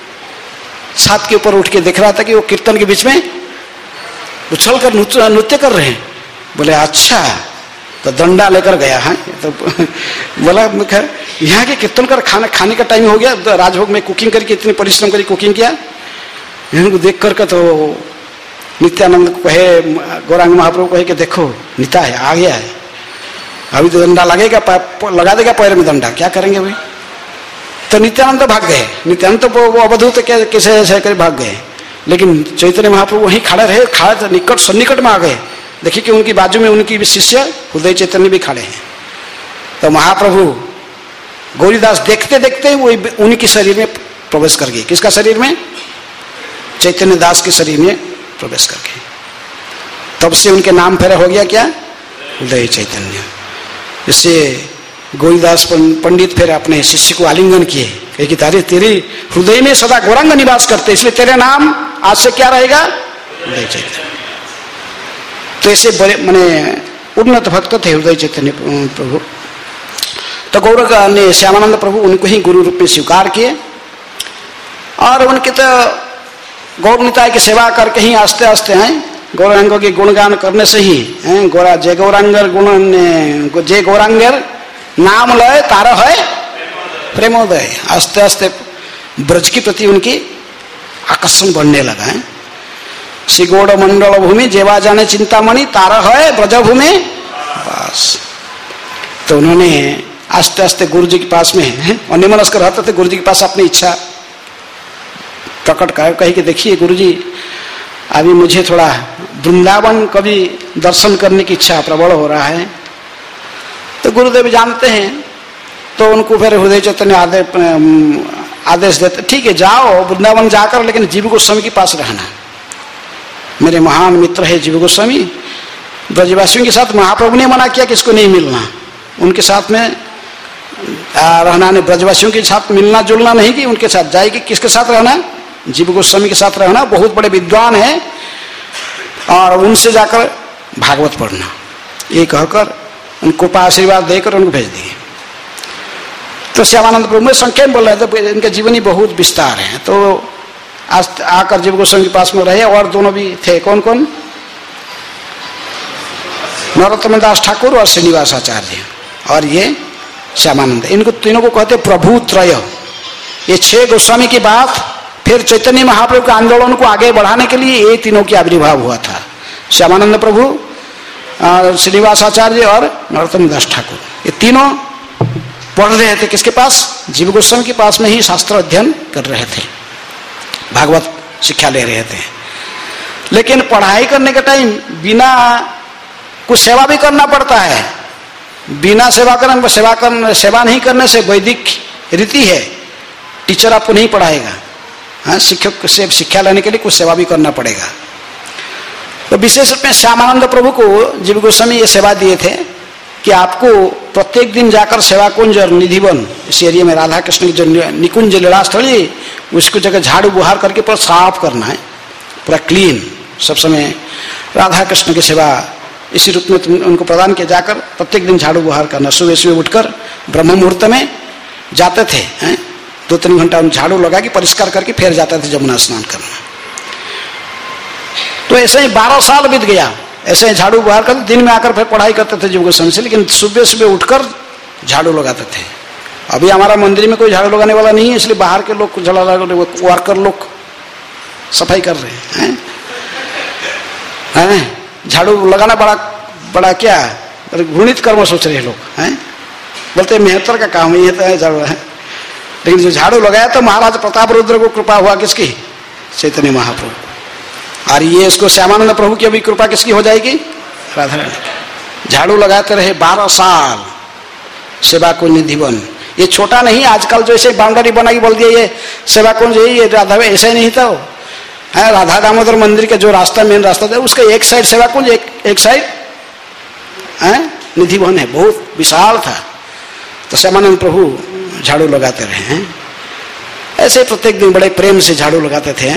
छत के ऊपर उठ के देख रहा था कि वो कीर्तन के बीच में उछल कर नृत्य कर रहे हैं। बोले अच्छा, तो दंडा लेकर गया है। तो बोला यहाँ के कीर्तन कर खाने का टाइम हो गया, तो राजभोग में कुकिंग करके इतनी परिश्रम करके कुकिंग किया, इनको देख कर तो नित्यानंद को कहे, गौरांग महाप्रभु कहे कि देखो नीता है आ गया है, अभी तो दंडा लगेगा, लगा देगा पैर में दंडा, क्या करेंगे अभी। तो नित्यानंद भाग गए। नित्यानंद तो वो अवधूत कैसे ऐसे कर भाग गए, लेकिन चैतन्य महाप्रभु वहीं खड़े रहे, खड़े निकट सन्निकट में आ गए। देखिए कि उनकी बाजू में उनकी भी शिष्य हृदय चैतन्य भी खड़े हैं। तो महाप्रभु गौरीदास देखते देखते वो उनके शरीर में प्रवेश कर गए। किसका शरीर में? चैतन्य दास के शरीर में प्रवेश कर गए। तब से उनके नाम फिर हो गया क्या? हृदय चैतन्य। इससे गौरीदास पंडित फिर अपने शिष्य को आलिंगन किए, कहे कि तेरे हृदय में सदा गौरांग निवास करते, इसलिए तेरे नाम आज से क्या रहेगा? हृदय चैतन्य। तो ऐसे बड़े माने उन्नत भक्त थे हृदय चैतन्य प्रभु। तो गौरव ने श्यामानंद प्रभु उनको ही गुरु रूप में स्वीकार किए और उनके तो गौरनीताय की सेवा करके ही आस्ते आस्ते हैं गौरांगों के गुणगान करने से ही गौरा जय गौरांगर गुण जय गौरांगर नाम लय तार है प्रेमोदय। आस्ते आस्ते ब्रज के प्रति उनकी आकर्षण बढ़ने लगा है। श्री गौड़ मंडल भूमि जेवा जाने चिंतामणि तार है ब्रज भूमि बस। तो उन्होंने आस्ते आस्ते गुरु जी के पास में अन्यमनस्क रहते थे, गुरु जी के पास अपनी इच्छा प्रकट कर कही कि देखिए गुरु जी, अभी मुझे थोड़ा वृंदावन कभी दर्शन करने की इच्छा प्रबल हो रहा है। तो गुरुदेव जानते हैं, तो उनको फिर हृदय चैतन्य आदेश देते, ठीक है जाओ वृंदावन जाकर, लेकिन जीव गोस्वामी के पास रहना। मेरे महान मित्र है जीव गोस्वामी, ब्रजवासियों के साथ महाप्रभु ने मना किया कि इसको नहीं मिलना, उनके साथ में रहना नहीं, ब्रजवासियों के साथ मिलना जुलना नहीं, कि उनके साथ जाएगी। किसके साथ रहना? जीव गोस्वामी के साथ रहना, बहुत बड़े विद्वान है, और उनसे जाकर भागवत पढ़ना। ये कहकर उनको आशीर्वाद देकर उनको भेज दिए। तो श्यामानंद प्रभु में संख्या बोल रहे थे, इनका जीवनी बहुत विस्तार है। तो आज आकर जीव गोस्वामी के पास में रहे, और दोनों भी थे। कौन कौन? नरोत्तम दास ठाकुर और श्रीनिवास आचार्य, और ये श्यामानंद। इनको तीनों को कहते प्रभु त्रय। ये 6 गोस्वामी की बात फिर चैतन्य महाप्रभु के आंदोलन को आगे बढ़ाने के लिए ये तीनों की आविर्भाव हुआ था। श्यामानंद प्रभु, श्रीनिवास आचार्य और नरोत्तम दास ठाकुर, ये तीनों पढ़ रहे थे किसके पास? जीव गोस्वामी के पास में ही शास्त्र अध्ययन कर रहे थे, भागवत शिक्षा ले रहे थे। लेकिन पढ़ाई करने के टाइम बिना कुछ सेवा भी करना पड़ता है। बिना सेवा नहीं करने से वैदिक रीति है, टीचर आपको नहीं पढ़ाएगा। हाँ, शिक्षक से शिक्षा लेने के लिए कुछ सेवा भी करना पड़ेगा। तो विशेष रूप में श्यामानंद प्रभु को जीव गोस्वामी ये सेवा दिए थे कि आपको प्रत्येक दिन जाकर सेवा कुंज और निधिवन, इस एरिया में राधा कृष्ण की जो निकुंज लीलास्थली, उसको जगह झाड़ू बुहार करके पूरा साफ करना है, पूरा क्लीन। सब समय राधा कृष्ण की सेवा इसी रूप में उनको प्रदान किया, जाकर प्रत्येक दिन झाड़ू बुहार करना। सुबह सुबह उठकर ब्रह्म मुहूर्त में जाते थे, 2-3 घंटा झाड़ू लगा के परिष्कार करके फिर जाते थे जमुना स्नान करना। तो ऐसे ही 12 साल बीत गया, ऐसे ही झाड़ू बुहार करते, दिन में आकर फिर पढ़ाई करते थे जीव गोस्वामी से, लेकिन सुबह सुबह उठकर झाड़ू लगाते थे। अभी हमारा मंदिर में कोई झाड़ू लगाने वाला नहीं है, इसलिए बाहर के लोग वर्कर लोग सफाई कर रहे हैं। झाड़ू लगाना बड़ा क्या घृणित कर्म सोच रहे लोग हैं, बोलते मेहतर का काम है, ये तो है झाड़ू है। लेकिन जो झाड़ू लगाया तो महाराज प्रताप रुद्र को कृपा हुआ, किसकी? चैतन्य महाप्रभु। और ये इसको श्यामानंद प्रभु की अभी कृपा किसकी हो जाएगी? राधा रानी। झाड़ू लगाते रहे 12 साल, सेवा कुंज निधिवन। ये छोटा नहीं, आजकल जो ऐसे बाउंड्री बना के बोल दिया ये सेवा कुंज है, ये राधा, ऐसा ही नहीं था। है राधा दामोदर मंदिर का जो रास्ता, मेन रास्ता था, उसका एक साइड सेवा कुंज, एक साइड निधिवन है, बहुत विशाल था। तो श्यामानंद प्रभु झाड़ू लगाते रहे हैं। ऐसे प्रत्येक दिन बड़े प्रेम से झाड़ू लगाते थे।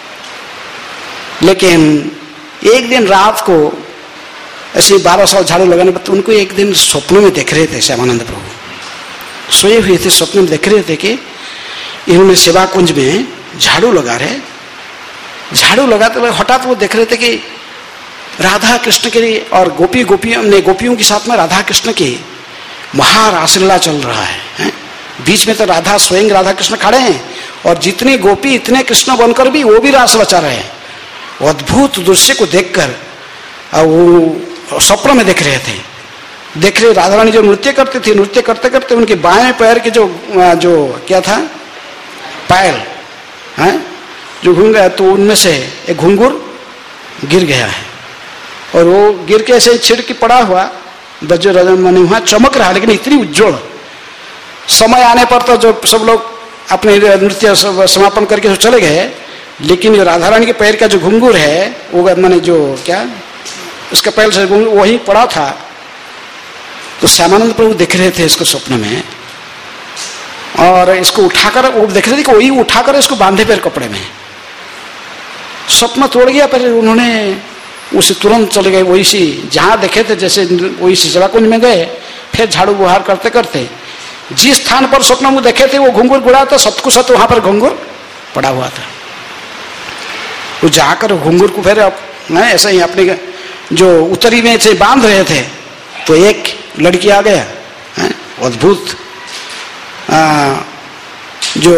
लेकिन एक दिन रात को ऐसे 12 साल झाड़ू लगाने पर उनको एक दिन स्वप्न में देख रहे थे, श्यामानंद प्रभु सोए हुए थे, स्वप्न में देख रहे थे कि इन्होंने सेवा कुंज में झाड़ू लगा रहे। झाड़ू लगाते हुए हठात वो देख रहे थे कि राधा कृष्ण के और गोपियों के साथ में राधा कृष्ण की महारासलीला चल रहा है। बीच में तो राधा स्वयं राधा कृष्ण खड़े हैं, और जितनी गोपी इतने कृष्ण बनकर भी वो भी रास रचा रहे हैं। अद्भुत दृश्य को देखकर वो स्वप्न में देख रहे राधा रानी जो नृत्य करते थे, नृत्य करते करते उनके बाएं पैर के जो क्या था, पायल है जो घूम गया, तो उनमें से एक घुंघरू गिर गया है, और वो गिर के ऐसे छिड़की पड़ा हुआ ब्रज रजमनी वहां चमक रहा, लेकिन इतनी उज्जवल। समय आने पर तो जो सब लोग अपने नृत्य समापन करके चले गए, लेकिन जो राधा रानी के पैर का जो घुंघरू है, वो मैंने जो क्या उसका पैर से घुंघरू वही पड़ा था। तो श्यामानंद प्रभु देख रहे थे इसको स्वप्न में, और इसको उठाकर वो देख रहे थे कि वही उठाकर इसको बांधे पैर कपड़े में। स्वप्न तोड़ गया, पर उन्होंने उसे तुरंत चले गए वही सी जहां देखे थे, जैसे वही सी सेवा कुंज में गए। फिर झाड़ू बुहार करते करते जिस स्थान पर स्वप्न में देखे थे वो घुंघरू गुड़ा था, सतकु सत वहां पर घुंघरू पड़ा हुआ था। वो जाकर घुंघरू को फिर ऐसे ही अपने जो उत्तरी में से बांध रहे थे, तो एक लड़की आ गया अद्भुत जो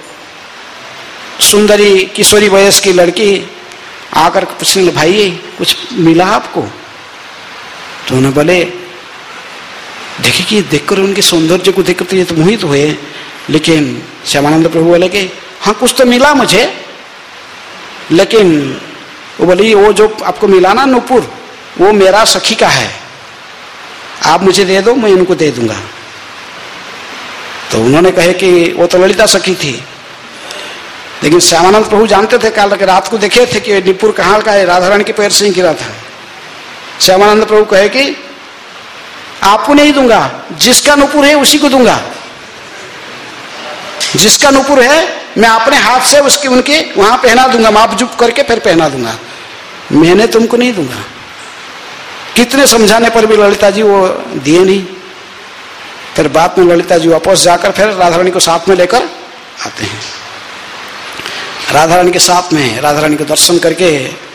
सुंदरी किशोरी वयस की लड़की आकर पूछने लगी, भाई कुछ मिला आपको? तो उन्होंने बोले, देखे कि देखकर उनके सौंदर्य को देखकर तो ये तो मोहित हुए, लेकिन श्यामानंद प्रभु बोले कि हाँ कुछ तो मिला मुझे, लेकिन वो बोली वो जो आपको मिला ना नूपुर, वो मेरा सखी का है, आप मुझे दे दो, मैं उनको दे दूंगा। तो उन्होंने कहे कि वो तो ललिता सखी थी, लेकिन श्यामानंद प्रभु जानते थे, काल रात को देखे थे कि नूपुर कहाँ का है, राधा रानी के पैर से ही गिरा था। श्यामानंद प्रभु कहे कि आपको नहीं दूंगा, जिसका नूपुर है उसी को दूंगा, जिसका नूपुर है मैं अपने हाथ से उसके उनके वहां पहना दूंगा, माप जुप करके फिर पहना दूंगा, मैंने तुमको नहीं दूंगा। कितने समझाने पर भी ललिता जी वो दिए नहीं। फिर बाद में ललिता जी वापस जाकर फिर राधा रानी को साथ में लेकर आते हैं। राधा रानी के साथ में राधा रानी को दर्शन करके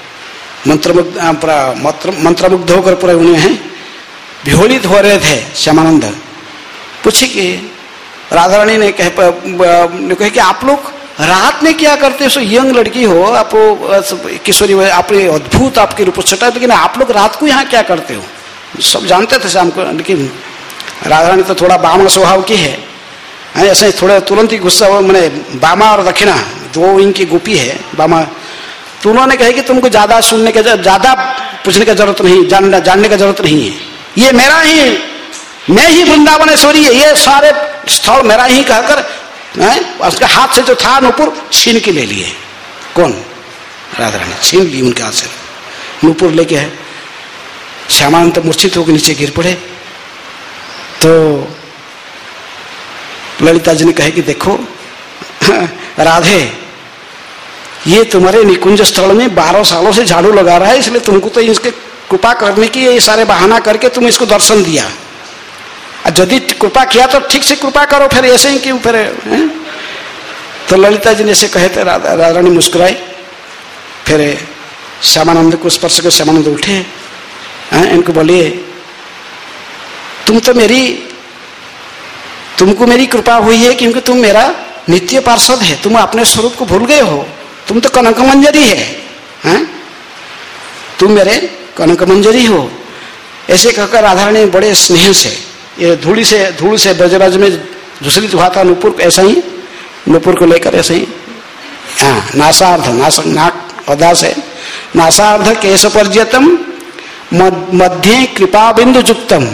मंत्रमुग्ध होकर पूरे उन्हें विहोलित हो रहे थे। श्यामानंद पूछे कि राधा रानी ने कहे कि आप लोग रात में क्या करते हो? सो यंग लड़की हो आप, किशोरी, आप अद्भुत आपकी रूपछटा, लेकिन आप लोग रात को यहाँ क्या करते हो? सब जानते थे शाम को, लेकिन राधा रानी तो थोड़ा बामण स्वभाव की है, ऐसे थोड़ा तुरंत ही गुस्सा हो, मैंने बामा और दक्षिणा 2 इंच की गोपी है बामा। तो उन्होंने कहे कि तुमको ज्यादा सुनने का, ज्यादा पूछने का जरूरत नहीं, जानने का जरूरत नहीं है, ये मेरा ही, मैं ही वृंदावनेश्वरी है, ये सारे स्थल मेरा ही कहकर उसके हाथ से जो था नूपुर छीन के ले लिए। कौन? राधा रानी छीन ली उनके हाथ से नूपुर लेके है। श्यामानंद मूर्छित होकर नीचे गिर पड़े। तो ललिता जी ने कहे कि देखो राधे, ये तुम्हारे निकुंज स्थल में 12 सालों से झाड़ू लगा रहा है, इसलिए तुमको तो इसके कृपा करने की ये सारे बहाना करके तुम इसको दर्शन दिया। यदि कृपा किया तो ठीक से कृपा करो, फिर ऐसे ही क्यों फिर? तो ललिता जी ने ऐसे कहे थे। राधा रानी मुस्कुराई। फिर श्यामानंद को स्पर्श कर श्यामानंद उठे, इनको बोलिए तुमको मेरी कृपा हुई है क्योंकि तुम मेरा नित्य पार्षद है, तुम अपने स्वरूप को भूल गए हो, तुम तो कनक मंजरी है, तुम मेरे कनक मंजरी हो। ऐसे कहकर राधा रानी बड़े स्नेह से, ये धूल से ब्रजराज में झुसलित हुआ था नूपुर, ऐसा ही नूपुर को लेकर ऐसे ही नासार्ध, नाक अदा से नासार्ध केश पर्यतम मध्य कृपा बिंदु जुक्तम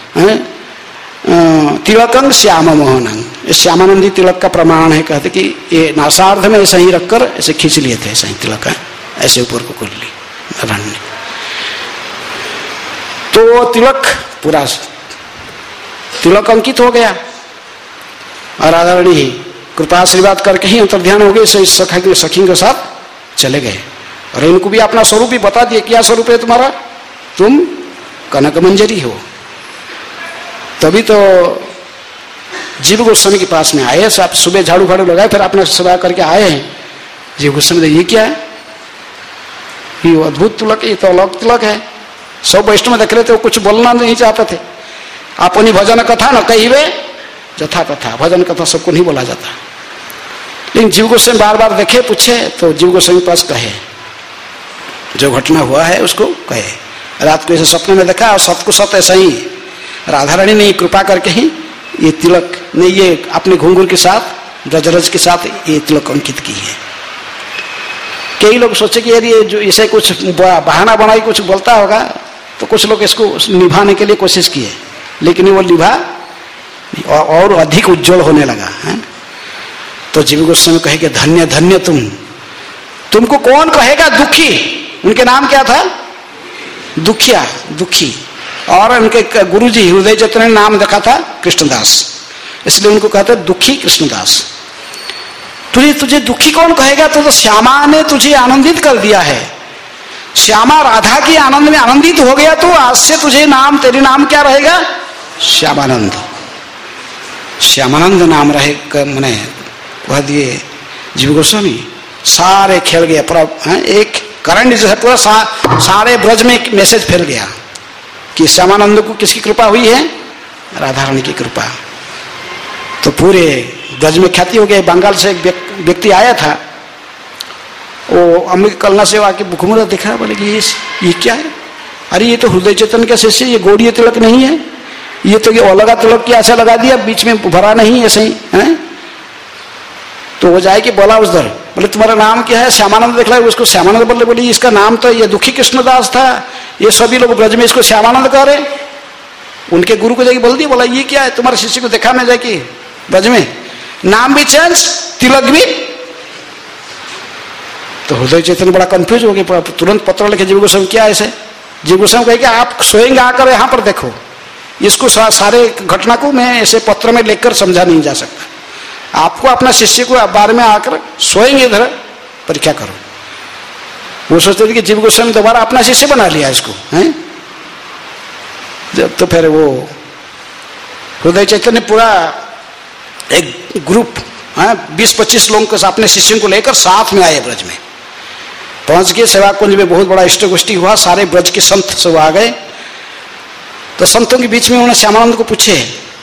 तिलकं श्याम मोहनम। श्यामानंदी तिलक का प्रमाण है, कहते कि ये नासार्ध में ऐसा ही रखकर ऐसे खींच लिए थे, ऐसा ही तिलक है, ऐसे ऊपर को कर ली रानी ने। तो तिलक पूरा तिलक अंकित हो गया और राधा रानी कृपा आशीर्वाद करके ही अंतर्ध्यान हो गए, सखी के साथ चले गए। और इनको भी अपना स्वरूप भी बता दिए, क्या स्वरूप है तुम्हारा? तुम कनक मंजरी हो। तभी तो जीव गोस्वामी के पास में आए, आप सुबह झाड़ू फाड़ू लगाए, फिर अपना सेवा करके आए हैं। जीव गोस्वामी ये क्या है? ये अद्भुत तिलक है, ये तो अलग तिलक है। सब वैष्णव देख रहे थे, वो कुछ बोलना नहीं चाहते थे। अपनी भजन कथा न कहिवे जथा कथा, भजन कथा सबको नहीं बोला जाता। लेकिन जीव गोस्वामी बार बार देखे, पूछे, तो जीव गोस्वामी के पास कहे, जो घटना हुआ है उसको कहे। रात को ऐसे सपने में देखा और सत को सत ऐसा ही राधा रानी ने कृपा करके ही ये तिलक ने ये अपने घुंघरू के साथ, ब्रजरज के साथ ये तिलक अंकित की है। कई लोग सोचे कि यार ये जो इसे कुछ बहाना बनाई कुछ बोलता होगा, तो कुछ लोग इसको निभाने के लिए कोशिश किए, लेकिन वो निभा और अधिक उज्जवल होने लगा है। तो जीव गोस्वामी कहे कि धन्य धन्य तुमको कौन कहेगा दुखी? उनके नाम क्या था? दुखिया, दुखी। और उनके गुरुजी हृदय जैन ने नाम रखा था कृष्णदास, इसलिए उनको कहते दुखी कृष्णदास। तुझे दुखी कौन कहेगा? तो श्यामा ने तुझे आनंदित कर दिया है। श्यामा राधा की आनंद में आनंदित हो गया, तो आज से तुझे नाम, तेरे नाम क्या रहेगा? श्यामानंद। श्यामानंद नाम रहे मैंने कह दिए जीव गोस्वामी। सारे खेल गया पूरा, एक करंट जो है पूरा सारे ब्रज में मैसेज फैल गया कि श्यामानंद को किसकी कृपा हुई है? राधा रानी की कृपा। तो पूरे ब्रज में ख्याति हो गई। बंगाल से एक व्यक्ति आया था, वो अम्मी कलना से आके भूखमरा दिखा, बोले कि ये क्या है? अरे ये तो हृदय चेतन का शिष्य, ये गौड़ीय तिलक नहीं है, ये तो ये अलगा तिलक की ऐसा लगा दिया, बीच में भरा नहीं ऐसे ही है। तो वो जाए कि बोला उस दर, बोले तुम्हारा नाम क्या है? श्यामानंद दिखला। उसको श्यामानंद बोले, बोली इसका नाम तो ये दुखी कृष्णदास था, ये सभी लोग ब्रज में इसको श्यामानंद कह रहे। उनके गुरु को जाके बोल दिया, बोला ये क्या है? तुम्हारे शिष्य को देखा मैं जाके ब्रज में, नाम भी चेंज, तिलक भी। तो हृदय चेतन बड़ा कंफ्यूज हो गया, तुरंत पत्र लिखे जीव गोस्वामी, क्या ऐसे? जीव गोस्वामी कहे कि आप स्वयं आकर यहाँ पर देखो, इसको सारे घटना को मैं ऐसे पत्र में लेकर समझा नहीं जा सकता। आपको अपना शिष्य को बारे में आकर स्वयं इधर परीक्षा करो। वो सोचते थे कि जीव गोस्वामी दोबारा अपना शिष्य बना लिया इसको, हैं? जब तो फिर वो हृदय चैतन्य पूरा एक ग्रुप 20-25 लोगों को अपने शिष्यों को लेकर साथ में आए, ब्रज में पहुंच गए। सेवा कुंज में बहुत बड़ा इष्ट गोष्ठी हुआ, सारे ब्रज के संत सब आ गए। तो संतों के बीच में उन्होंने श्यामानंद को पूछे,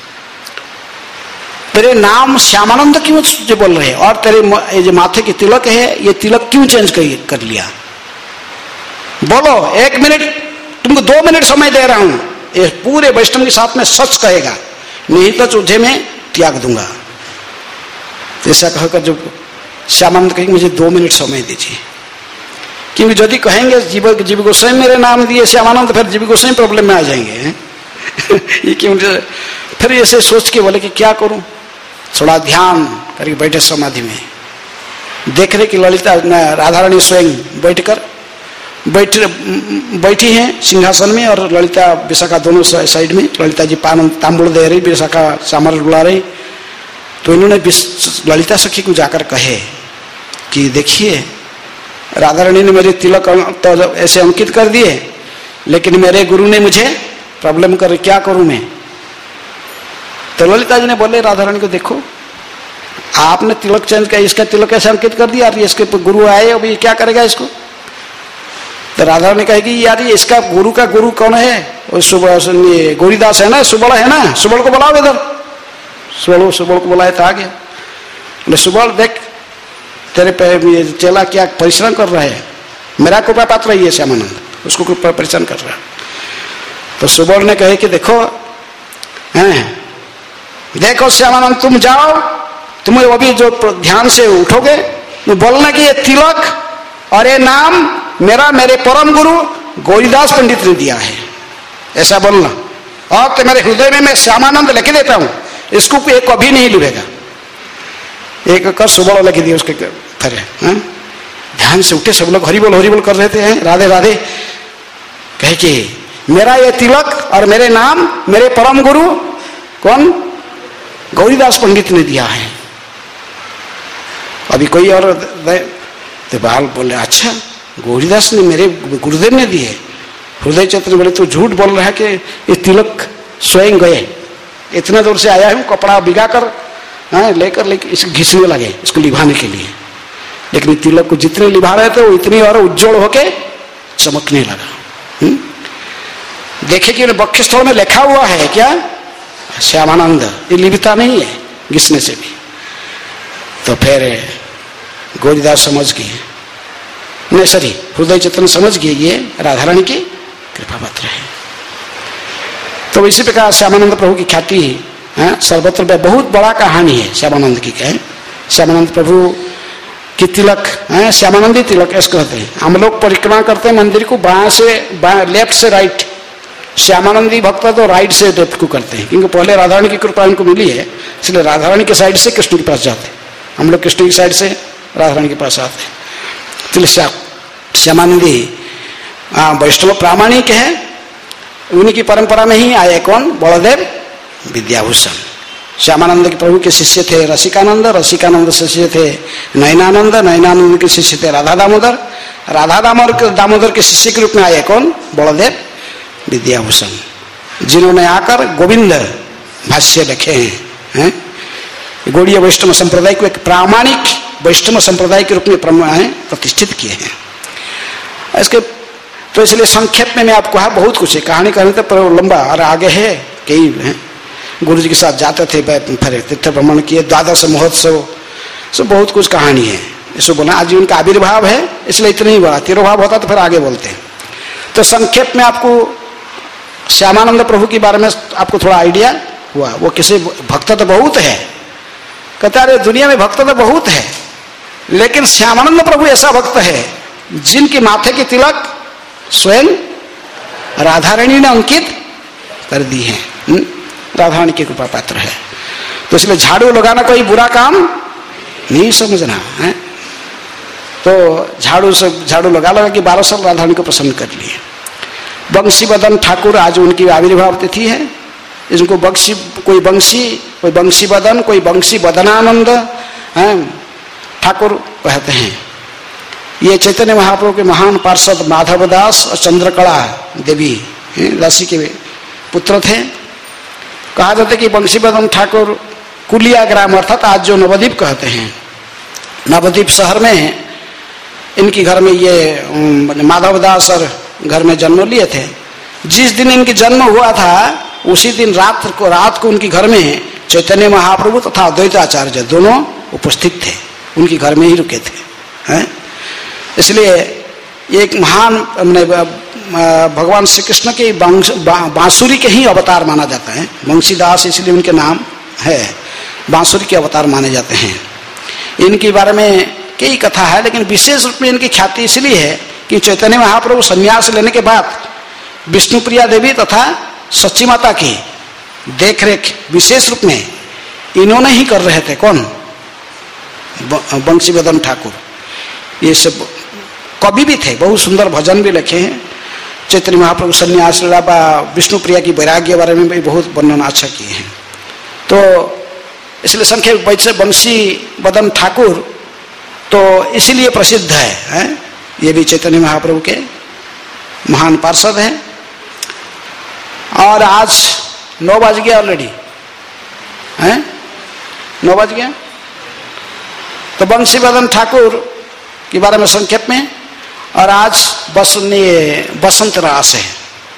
तेरे नाम श्यामानंद क्यों जो बोल रहे हैं, और तेरे जो माथे की तिलक है ये तिलक क्यों चेंज कर लिया? बोलो, 1 मिनट, तुमको 2 मिनट समय दे रहा हूं, ये पूरे वैष्णव के साथ में सच कहेगा, नहीं तो तुझे मैं त्याग दूंगा। ऐसा कहकर जो श्यामानंद कहेंगे मुझे 2 मिनट समय दीजिए, क्योंकि यदि कहेंगे जीव गोस्वामी मेरे नाम दिए श्यामानंद, फिर जीव गोस्वामी प्रॉब्लम में आ जाएंगे। ये क्यों? फिर ऐसे सोच के बोले कि क्या करूं, थोड़ा ध्यान करके बैठे समाधि में, देख रहे कि ललिता राधा रानी स्वयं बैठी हैं सिंहासन में, और ललिता विशाखा दोनों साइड में। ललिता जी पान तांबुल दे रही, विशाखा सामर बुला रही। तो इन्होंने ललिता सखी को जाकर कहे कि देखिए राधा रानी ने मेरे तिलक तो ऐसे अंकित कर दिए, लेकिन मेरे गुरु ने मुझे प्रॉब्लम कर, क्या करूं मैं? तो ललिता जी ने बोले राधा रानी को, देखो आपने तिलक चेंज किया, इसका तिलक ऐसे अंकित कर दिया, इसके गुरु आए, अभी क्या करेगा इसको? तो राधा रानी कहेगी यार ये इसका गुरु का गुरु कौन है? गौरीदास है ना, सुबल है ना, सुबल को बुलाओ इधर। सुबल को बुलाया था, आ गया। बोले सुबल देख तेरे पे चेला क्या परिश्रम कर रहा है, मेरा कृपा पात्र ही है श्यामानंद, उसको परिश्रम कर रहा है। तो सुबल ने कहे कि देखो देखो श्यामानंद, तुम जाओ, तुम्हें अभी जो ध्यान से उठोगे तो बोलना कि ये तिलक और ये नाम मेरे परम गुरु गौरीदास पंडित ने दिया है, ऐसा बोलना। और तो मेरे हृदय में मैं श्यामानंद लिख देता हूं, इसको एक कभी नहीं लिखेगा। एक कर सुबह लिख दिया उसके फिर ध्यान से उठे, सब लोग हरिबोल कर रहे थे, राधे राधे कहे कि मेरा ये तिलक और मेरे नाम मेरे परम गुरु कौन? गौरीदास पंडित ने दिया है। अभी कोई और तो बाल बोले अच्छा गौरीदास ने मेरे गुरुदेव ने दिए। हृदय चैतन्य बोले तो झूठ बोल रहा है कि ये तिलक स्वयं गए, इतने दूर से आया हूं, कपड़ा भिगा कर लेकर इसको घिसने लगे इसको लिभाने के लिए, लेकिन तिलक को जितने लिभा रहे थे वो इतनी और उज्जवल होके चमकने लगा। देखे कि बक्षस्थल में लिखा हुआ है क्या श्यामानंद, ये लिभता नहीं है घिसने से भी। तो फिर गौरीदास समझ गए, नहीं सॉरी हृदय चेतन समझ गए ये राधा रानी की कृपा पत्र है। तो इसी प्रकार श्यामानंद प्रभु की ख्याति सर्वत्र बहुत बड़ा कहानी है श्यामानंद की। क्या है श्यामानंद प्रभु की तिलक श्यामानंदी तिलक ऐसे कहते हैं। हम लोग परिक्रमा करते हैं मंदिर को बाएं से लेफ्ट से राइट, श्यामानंदी भक्त तो राइट से लेफ्ट को करते हैं, क्योंकि पहले राधा रानी की कृपा उनको मिली है, इसलिए राधा रानी के साइड से कृष्ण के पास जाते हैं, हम लोग कृष्ण की साइड से राधा रानी के पास आते हैं। इसलिए श्यामानंदी वैष्णव प्रामाणिक है, उन्हीं परंपरा में ही आए कौन? बलदेव विद्याभूषण। श्यामानंद के प्रभु के शिष्य थे रसिकानंद, रसिकानंद शिष्य थे नयनानंद, नयनानंद के शिष्य थे राधा दामोदर, राधा दामोदर के शिष्य के रूप में आए कौन? बलदेव विद्याभूषण, जिन्होंने आकर गोविंद भाष्य लिखे हैं। गौड़ीय वैष्णव संप्रदाय को एक प्रामाणिक वैष्णव संप्रदाय के रूप में प्रतिष्ठित किए हैं। इसके तो इसलिए संक्षेप में मैं आपको बहुत कुछ है, कहानी कहने तो लंबा और आगे है कई है, गुरु जी के साथ जाते थे, फिर तीर्थ भ्रमण किए, द्वादश महोत्सव, सब बहुत कुछ कहानी है। इसको बोला आज उनका आविर्भाव है इसलिए इतना ही बोला, तिरोभाव होता तो फिर आगे बोलते हैं। तो संक्षेप में आपको श्यामानंद प्रभु के बारे में आपको थोड़ा आइडिया हुआ। वो किसी भक्त तो बहुत है, कहते अरे दुनिया में भक्त तो बहुत है, लेकिन श्यामानंद प्रभु ऐसा भक्त है जिनके माथे की तिलक स्वयं राधा रानी ने अंकित कर दी है। राधा रानी की कृपा पात्र है, तो इसलिए झाड़ू लगाना कोई बुरा काम नहीं समझना है। तो झाड़ू लगा कि 12 साल राधा रानी को प्रसन्न कर लिए। बंशी बदन ठाकुर आज उनकी आविर्भाव तिथि है। इनको कोई बंशी बदन, कोई बंशी बदनानंद ठाकुर कहते हैं। ये चैतन्य महाप्रभु के महान पार्षद माधव दास और चंद्रकला देवी दासी के पुत्र थे। कहा जाता है कि बंशी बदन ठाकुर कुलिया ग्राम अर्थात आज जो नवद्वीप कहते हैं, नवद्वीप शहर में इनके घर में ये माधव दास और घर में जन्म लिए थे। जिस दिन इनकी जन्म हुआ था उसी दिन रात को उनके घर में चैतन्य महाप्रभु तथा अद्वैताचार्य दोनों उपस्थित थे, उनके घर में ही रुके थे। इसलिए एक महान भगवान श्री कृष्ण के बांसुरी के ही अवतार माना जाता है। बंशीदास इसलिए उनके नाम है, बांसुरी के अवतार माने जाते हैं। इनके बारे में कई कथा है, लेकिन विशेष रूप में इनकी ख्याति इसलिए है कि चैतन्य महाप्रभु संन्यास लेने के बाद विष्णुप्रिया देवी तथा सच्ची माता की देखरेख विशेष रूप में इन्होंने ही कर रहे थे। कौन? बंशीबदन ठाकुर। ये सब कवि भी थे, बहुत सुंदर भजन भी लिखे हैं। चैतन्य महाप्रभु संन्यास लीला विष्णुप्रिया की वैराग्य बारे में भी बहुत वर्णन अच्छा किए हैं। तो इसलिए संक्षेप वैसे बंशीबदन ठाकुर तो इसीलिए प्रसिद्ध है। ये भी चैतन्य महाप्रभु के महान पार्षद हैं। और आज 9 बज गया ऑलरेडी, 9 बज गया। तो बंशीबदन ठाकुर के बारे में संक्षेप में। और आज बसंत रास है।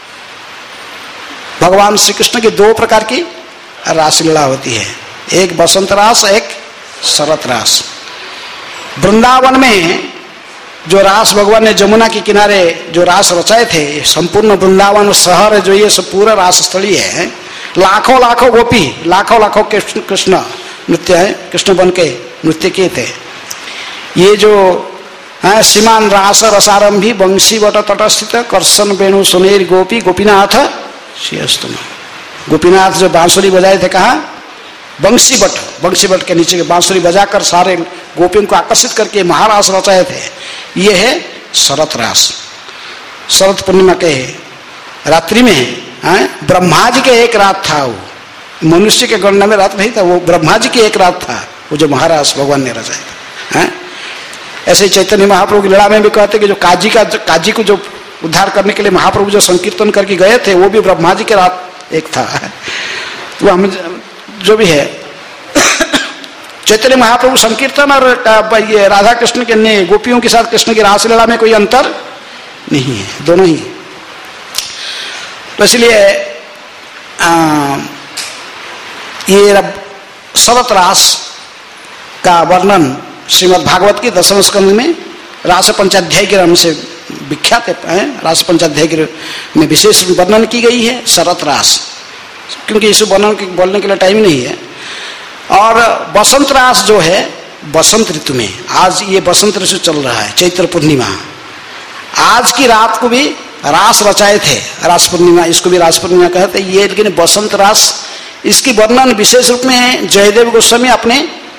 भगवान श्री कृष्ण की 2 प्रकार की रासलीला होती है, एक बसंत रास, एक शरत रास। वृंदावन में जो रास भगवान ने जमुना के किनारे जो रास रचाए थे, संपूर्ण वृंदावन शहर जो ये सब पूरा रास स्थली है। लाखों लाखों गोपी, लाखों लाखों कृष्ण नृत्य है, कृष्ण बन के नृत्य किए थे। ये जो सीमान रास रसारंभी बंशी बट तटस्थित कर्षण वेणु सुनेर गोपी गोपीनाथ श्रीअस्तुम। गोपीनाथ जो बांसुरी बजाए थे, कहा बंशी बट के नीचे बांसुरी बजाकर सारे गोपियों को आकर्षित करके महारास रचाए थे। ये है शरत रास। शरद पूर्णिमा के रात्रि में ब्रह्मा जी के एक रात था। वो मनुष्य के गणना में रात नहीं था, वो ब्रह्मा जी की एक रात था, वो जो महारास भगवान ने रचाया था। ऐसे चैतन्य महाप्रभु की लीला में भी कहते कि जो काजी को जो उद्धार करने के लिए महाप्रभु जो संकीर्तन करके गए थे, वो भी ब्रह्मा जी के रात एक था। तो हम जो भी है चैतन्य महाप्रभु संकीर्तन और ये राधा कृष्ण के गोपियों के साथ कृष्ण की रासलीला में कोई अंतर नहीं है, दोनों ही। तो इसलिए ये शरत रास का वर्णन श्रीमद् भागवत की 10वें स्कंद में रास पंचाध्याय के नाम से विख्यात है। रास पंचाध्याय में विशेष वर्णन की गई है शरत रास, क्योंकि इसे वर्णन बोलने के लिए टाइम नहीं है। और बसंत रास जो है बसंत ऋतु में, आज ये बसंत ऋतु चल रहा है, चैत्र पूर्णिमा। आज की रात को भी रास रचाए थे, रास पूर्णिमा, इसको भी रास पूर्णिमा कहते हैं ये। लेकिन बसंत रास इसकी वर्णन विशेष रूप में जयदेव गोस्वामी अपने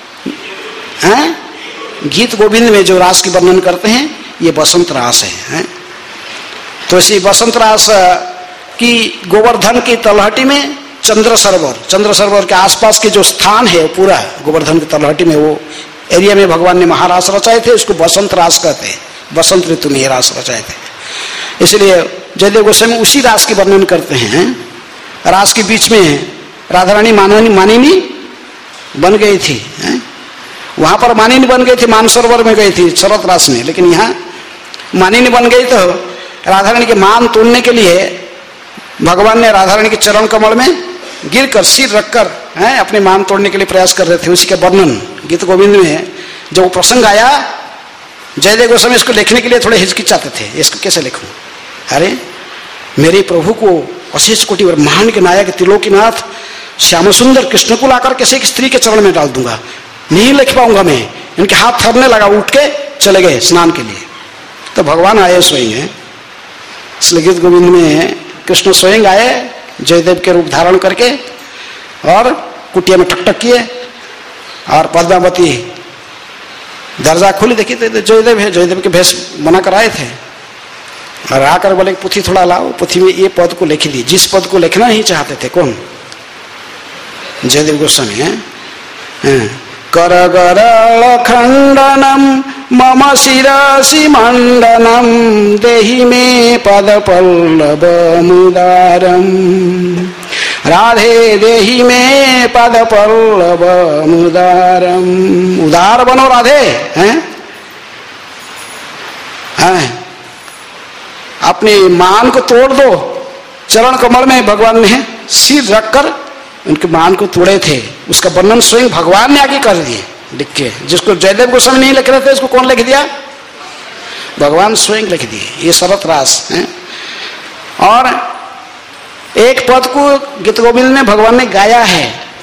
गीत गोविंद में जो रास की वर्णन करते हैं, ये बसंत रास है। तो इसी बसंत रास की गोवर्धन की तलहटी में चंद्र सरोवर के आसपास के जो स्थान है पूरा गोवर्धन की तलहटी में, वो एरिया में भगवान ने महारास रचाए थे। उसको बसंत रास कहते हैं, बसंत ऋतु में ये रास रचाए थे। इसलिए जयदेव गोस्वामी उसी रास की वर्णन करते हैं। रास के बीच में राधा रानी मानिनी बन गई थी, वहां पर मानिनी बन गई थी, मानसरोवर में गई थी शरत रास में। लेकिन यहाँ मानिनी बन गई तो राधा रानी के मान तोड़ने के लिए भगवान ने राधा रानी के चरण कमल में गिर कर सिर रखकर अपने मान तोड़ने के लिए प्रयास कर रहे थे। उसी का वर्णन गीत गोविंद में जब वो प्रसंग आया, जयदेव गोस्वामी इसको लिखने के लिए थोड़े हिचकिचाते थे, इसको कैसे लिखूं? अरे मेरे प्रभु को अशेष कोटि ब्रह्मांड के नायक त्रिलोकीनाथ श्याम सुंदर कृष्ण को लाकर कैसे एक स्त्री के चरण में डाल दूंगा, नहीं लिख पाऊंगा मैं। इनके हाथ थरने लगा, उठ के चले गए स्नान के लिए। तो भगवान आए स्वयं है। इसलिए गीत गोविंद में कृष्ण स्वयं आए जयदेव के रूप धारण करके और कुटिया में टकटक किए और पद्मावती दरजा खोली, देखी तो जयदेव है, जयदेव के भेष बना कर आए थे और आकर बोले पुथी थोड़ा लाओ। पुथी में ये पद को लिख दी, जिस पद को लिखना ही चाहते थे। कौन? जयदेव गोस्वामी है। करगरल खंडनम मम शिरसि मंडनम देहि मे पद पल्लव मुदारम राधे देहि मे पद पल्लव मुदारम। उदार बनो राधे, हैं? अपने मान को तोड़ दो। चरण कमल में भगवान ने सिर रखकर उनके मान को तोड़े थे। उसका वर्णन स्वयं भगवान ने आगे कर दिए लिख के, जिसको जयदेव गोस्वामी नहीं लिख रहे थे, उसको कौन लिख दिया? भगवान स्वयं लिख दिए। ये शरत रास है। और एक पद को गीत गोविंद में भगवान ने गाया है,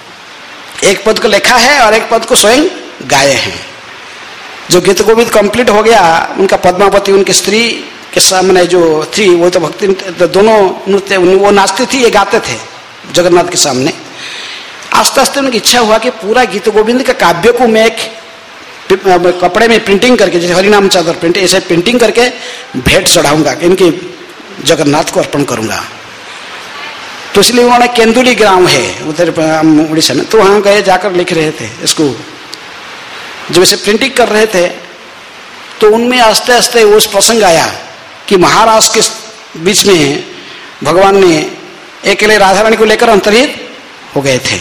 एक पद को लिखा है और एक पद को स्वयं गाए हैं। जो गीत गोविंद कंप्लीट हो गया, उनका पद्मावती उनकी स्त्री के सामने जो थी, वो तो भक्ति दोनों नृत्य, वो नाचती थी, ये गाते थे जगन्नाथ के सामने। आस्ते आस्ते उनकी इच्छा हुआ कि पूरा गीत गोविंद के काव्य को मैं एक कपड़े में प्रिंटिंग करके, जैसे हरिनाम चादर प्रिंट, ऐसे प्रिंटिंग करके भेंट चढ़ाऊंगा, इनके जगन्नाथ को अर्पण करूंगा। तो इसलिए उन्होंने केंदुली ग्राम है उधर उड़ीसा में, तो वहां गए, जाकर लिख रहे थे इसको। जब इसे प्रिंटिंग कर रहे थे तो उनमें आस्ते आस्ते वो प्रसंग आया कि महाराष्ट्र के बीच में भगवान ने अकेले राधा रानी को लेकर अंतर्हित हो गए थे।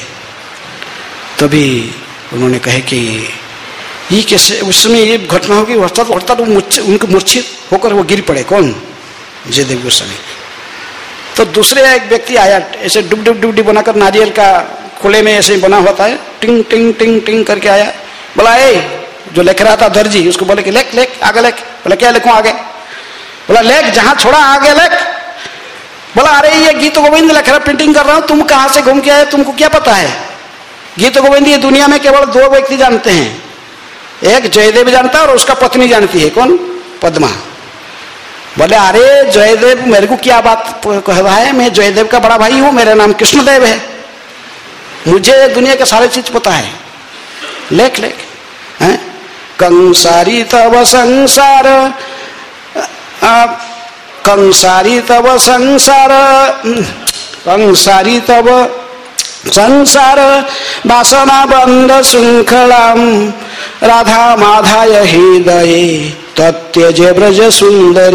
तभी उन्होंने कहे कि ये कैसे, उस समय ये घटना होगी, हड़ता तो उनको मूर्छित होकर वो गिर पड़े। कौन? जयदेव गोस्वामी। तो दूसरे एक व्यक्ति आया, ऐसे डुब डुब डुब बनाकर नारियल का खुले में ऐसे बना होता है, टिंग टिंग टिंग टिंग करके आया। बोला ए, जो लिख रहा था दर्जी, उसको बोले कि लेख लेख आगे लेख। बोला क्या लिखूं आगे? बोला लेख, जहां छोड़ा आगे लेख। बोला अरे ये गीत गोविंद लिख रहा, प्रिंटिंग कर रहा हूं, तुम कहां से घूम के आए, तुमको क्या पता है? गीत गोविंद ये दुनिया में केवल दो व्यक्ति जानते हैं, एक जयदेव जानता है और उसका पत्नी जानती है। कौन? पद्मा। बोले अरे जयदेव मेरे को क्या बात कह रहा है, मैं जयदेव का बड़ा भाई हूं, मेरा नाम कृष्णदेव है, मुझे दुनिया के सारे चीज पता है। लेख लेख हैं? कंसारी तव संसार, कंसारी तव संसार, कंसारी तव संसार वासना बंध श्रृंखलाम राधा माधाय हृदये तत्यजे ब्रज सुंदरी।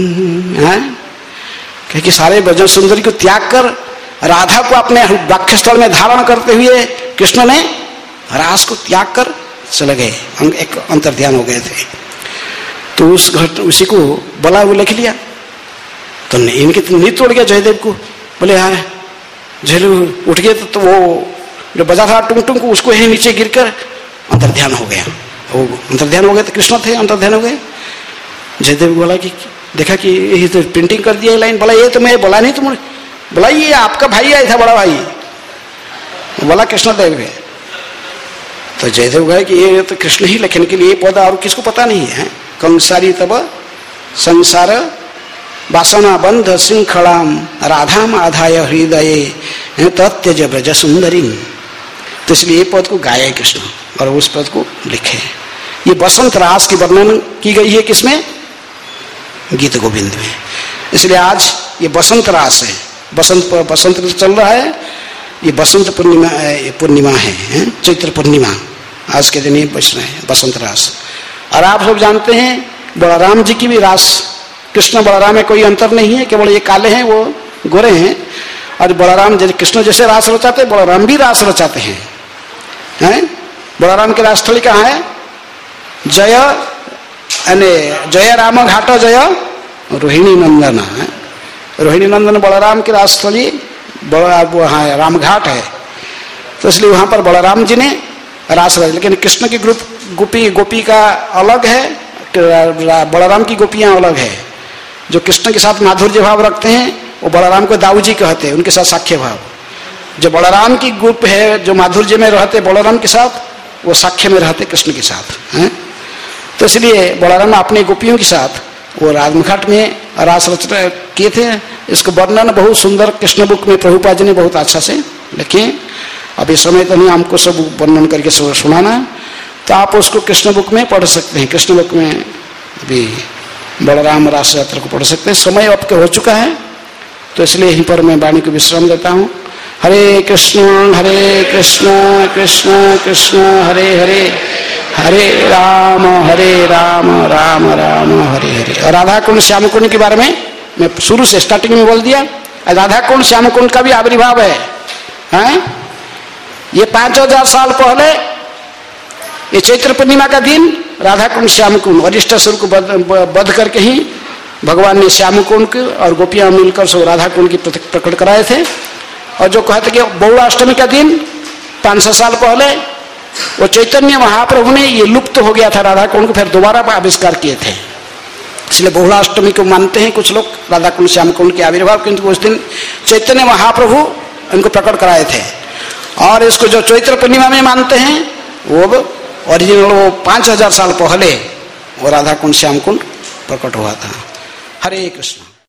क्योंकि सारे ब्रज सुंदरी को त्याग कर राधा को अपने वक्षस्थल में धारण करते हुए कृष्ण ने रास को त्याग कर चले गए, एक अंतर्ध्यान हो गए थे। तो उसी को बोला, वो लिख लिया। तो इनके नींद तोड़ गया जयदेव को। बोले हाँ, जयदेव उठ गए तो वो जो बजा था टुंग टुंग को, उसको ही नीचे गिरकर अंतर्ध्यान हो गया। वो अंतर्ध्यान हो गए तो कृष्ण थे, अंतर्ध्यान हो गए। जयदेव बोला कि देखा कि ये तो प्रिंटिंग कर दिया लाइन। बोला ये तो मैं बोला नहीं तुमने। बोला ये आपका भाई आया था, बड़ा भाई। बोला कृष्णदेव है। तो जयदेव कहा कि ये तो कृष्ण ही लिखने के लिए पौधा, और किसको पता नहीं है। कंसारी तब संसार वासना बंध श्रृंखलाम राधाम आधाय हृदये तत्यज ब्रज सुंदरी। तो इसलिए ये पद को गाए कृष्ण और उस पद को लिखे। ये बसंत रास की वर्णन की गई है किसमें? गीत गोविंद में। इसलिए आज ये बसंत रास है, बसंत चल रहा है। ये बसंत पूर्णिमा है, चैत्र पूर्णिमा। आज के दिन ये बच रहे हैं बसंत रास। और आप सब जानते हैं बलराम जी की भी रास, कृष्ण बलराम में कोई अंतर नहीं है, केवल ये काले हैं वो गोरे हैं। और बलराम जैसे कृष्ण जैसे रास रचाते, बलराम भी रास रचाते हैं। बलराम की रासस्थली कहाँ है? जय जय राम घाट जय रोहिणी नंदन। रोहिणी नंदन बलराम की रासस्थली बड़ा वहाँ रामघाट है, तो इसलिए वहाँ पर बलराम जी ने रास रचा। लेकिन कृष्ण की गोपी का अलग है, बलराम की गोपियाँ अलग है। जो कृष्ण के साथ माधुर्य भाव रखते हैं वो बलराम को दाऊ जी कहते हैं, उनके साथ साख्य भाव। जो बलराम की गोप है, जो माधुर्य में रहते बलराम के साथ, वो साख्य में रहते कृष्ण के साथ हैं। तो इसलिए बलराम अपने गोपियों के साथ वो रामघाट में रास रचना किए थे। इसको वर्णन बहुत सुंदर कृष्ण बुक में प्रभुपाद जी ने बहुत अच्छा से लिखे। अभी समय तो नहीं हमको सब वर्णन करके सुनाना, तो आप उसको कृष्ण बुक में पढ़ सकते हैं। कृष्ण बुक में अभी बलराम रास यात्रा को पढ़ सकते हैं। समय आपके हो चुका है, तो इसलिए यहीं पर मैं वाणी को विश्राम देता हूँ। हरे कृष्ण कृष्ण कृष्ण हरे हरे, हरे राम राम राम हरे हरे। और राधा कुंड श्याम कुंड के बारे में मैं शुरू से स्टार्टिंग में बोल दिया। राधा कुंड श्याम कुंड का भी आविर्भाव है। ये 5000 साल पहले, ये चैत्र पूर्णिमा का दिन राधा कुंड श्याम कुंड वरिष्ठासुर को बध करके ही भगवान ने श्याम कुंड की और गोपियां मिलकर सो राधा कुंड की प्रकट कराए थे। और जो कहते कि बहुलाष्टमी का दिन 500 साल पहले वो चैतन्य महाप्रभु ने ये लुप्त हो गया था राधा कुंड को, फिर दोबारा आविष्कार किए थे। इसलिए बहुलाष्टमी को मानते हैं कुछ लोग राधा कुंड श्याम कुंड के आविर्भाव, किंतु उस दिन चैतन्य महाप्रभु इनको प्रकट कराए थे। और इसको जो चैत्र पूर्णिमा में मानते हैं वो ओरिजिनल वो 5000 साल पहले वो राधा कुंड श्याम कुंड प्रकट हुआ था। हरे कृष्ण।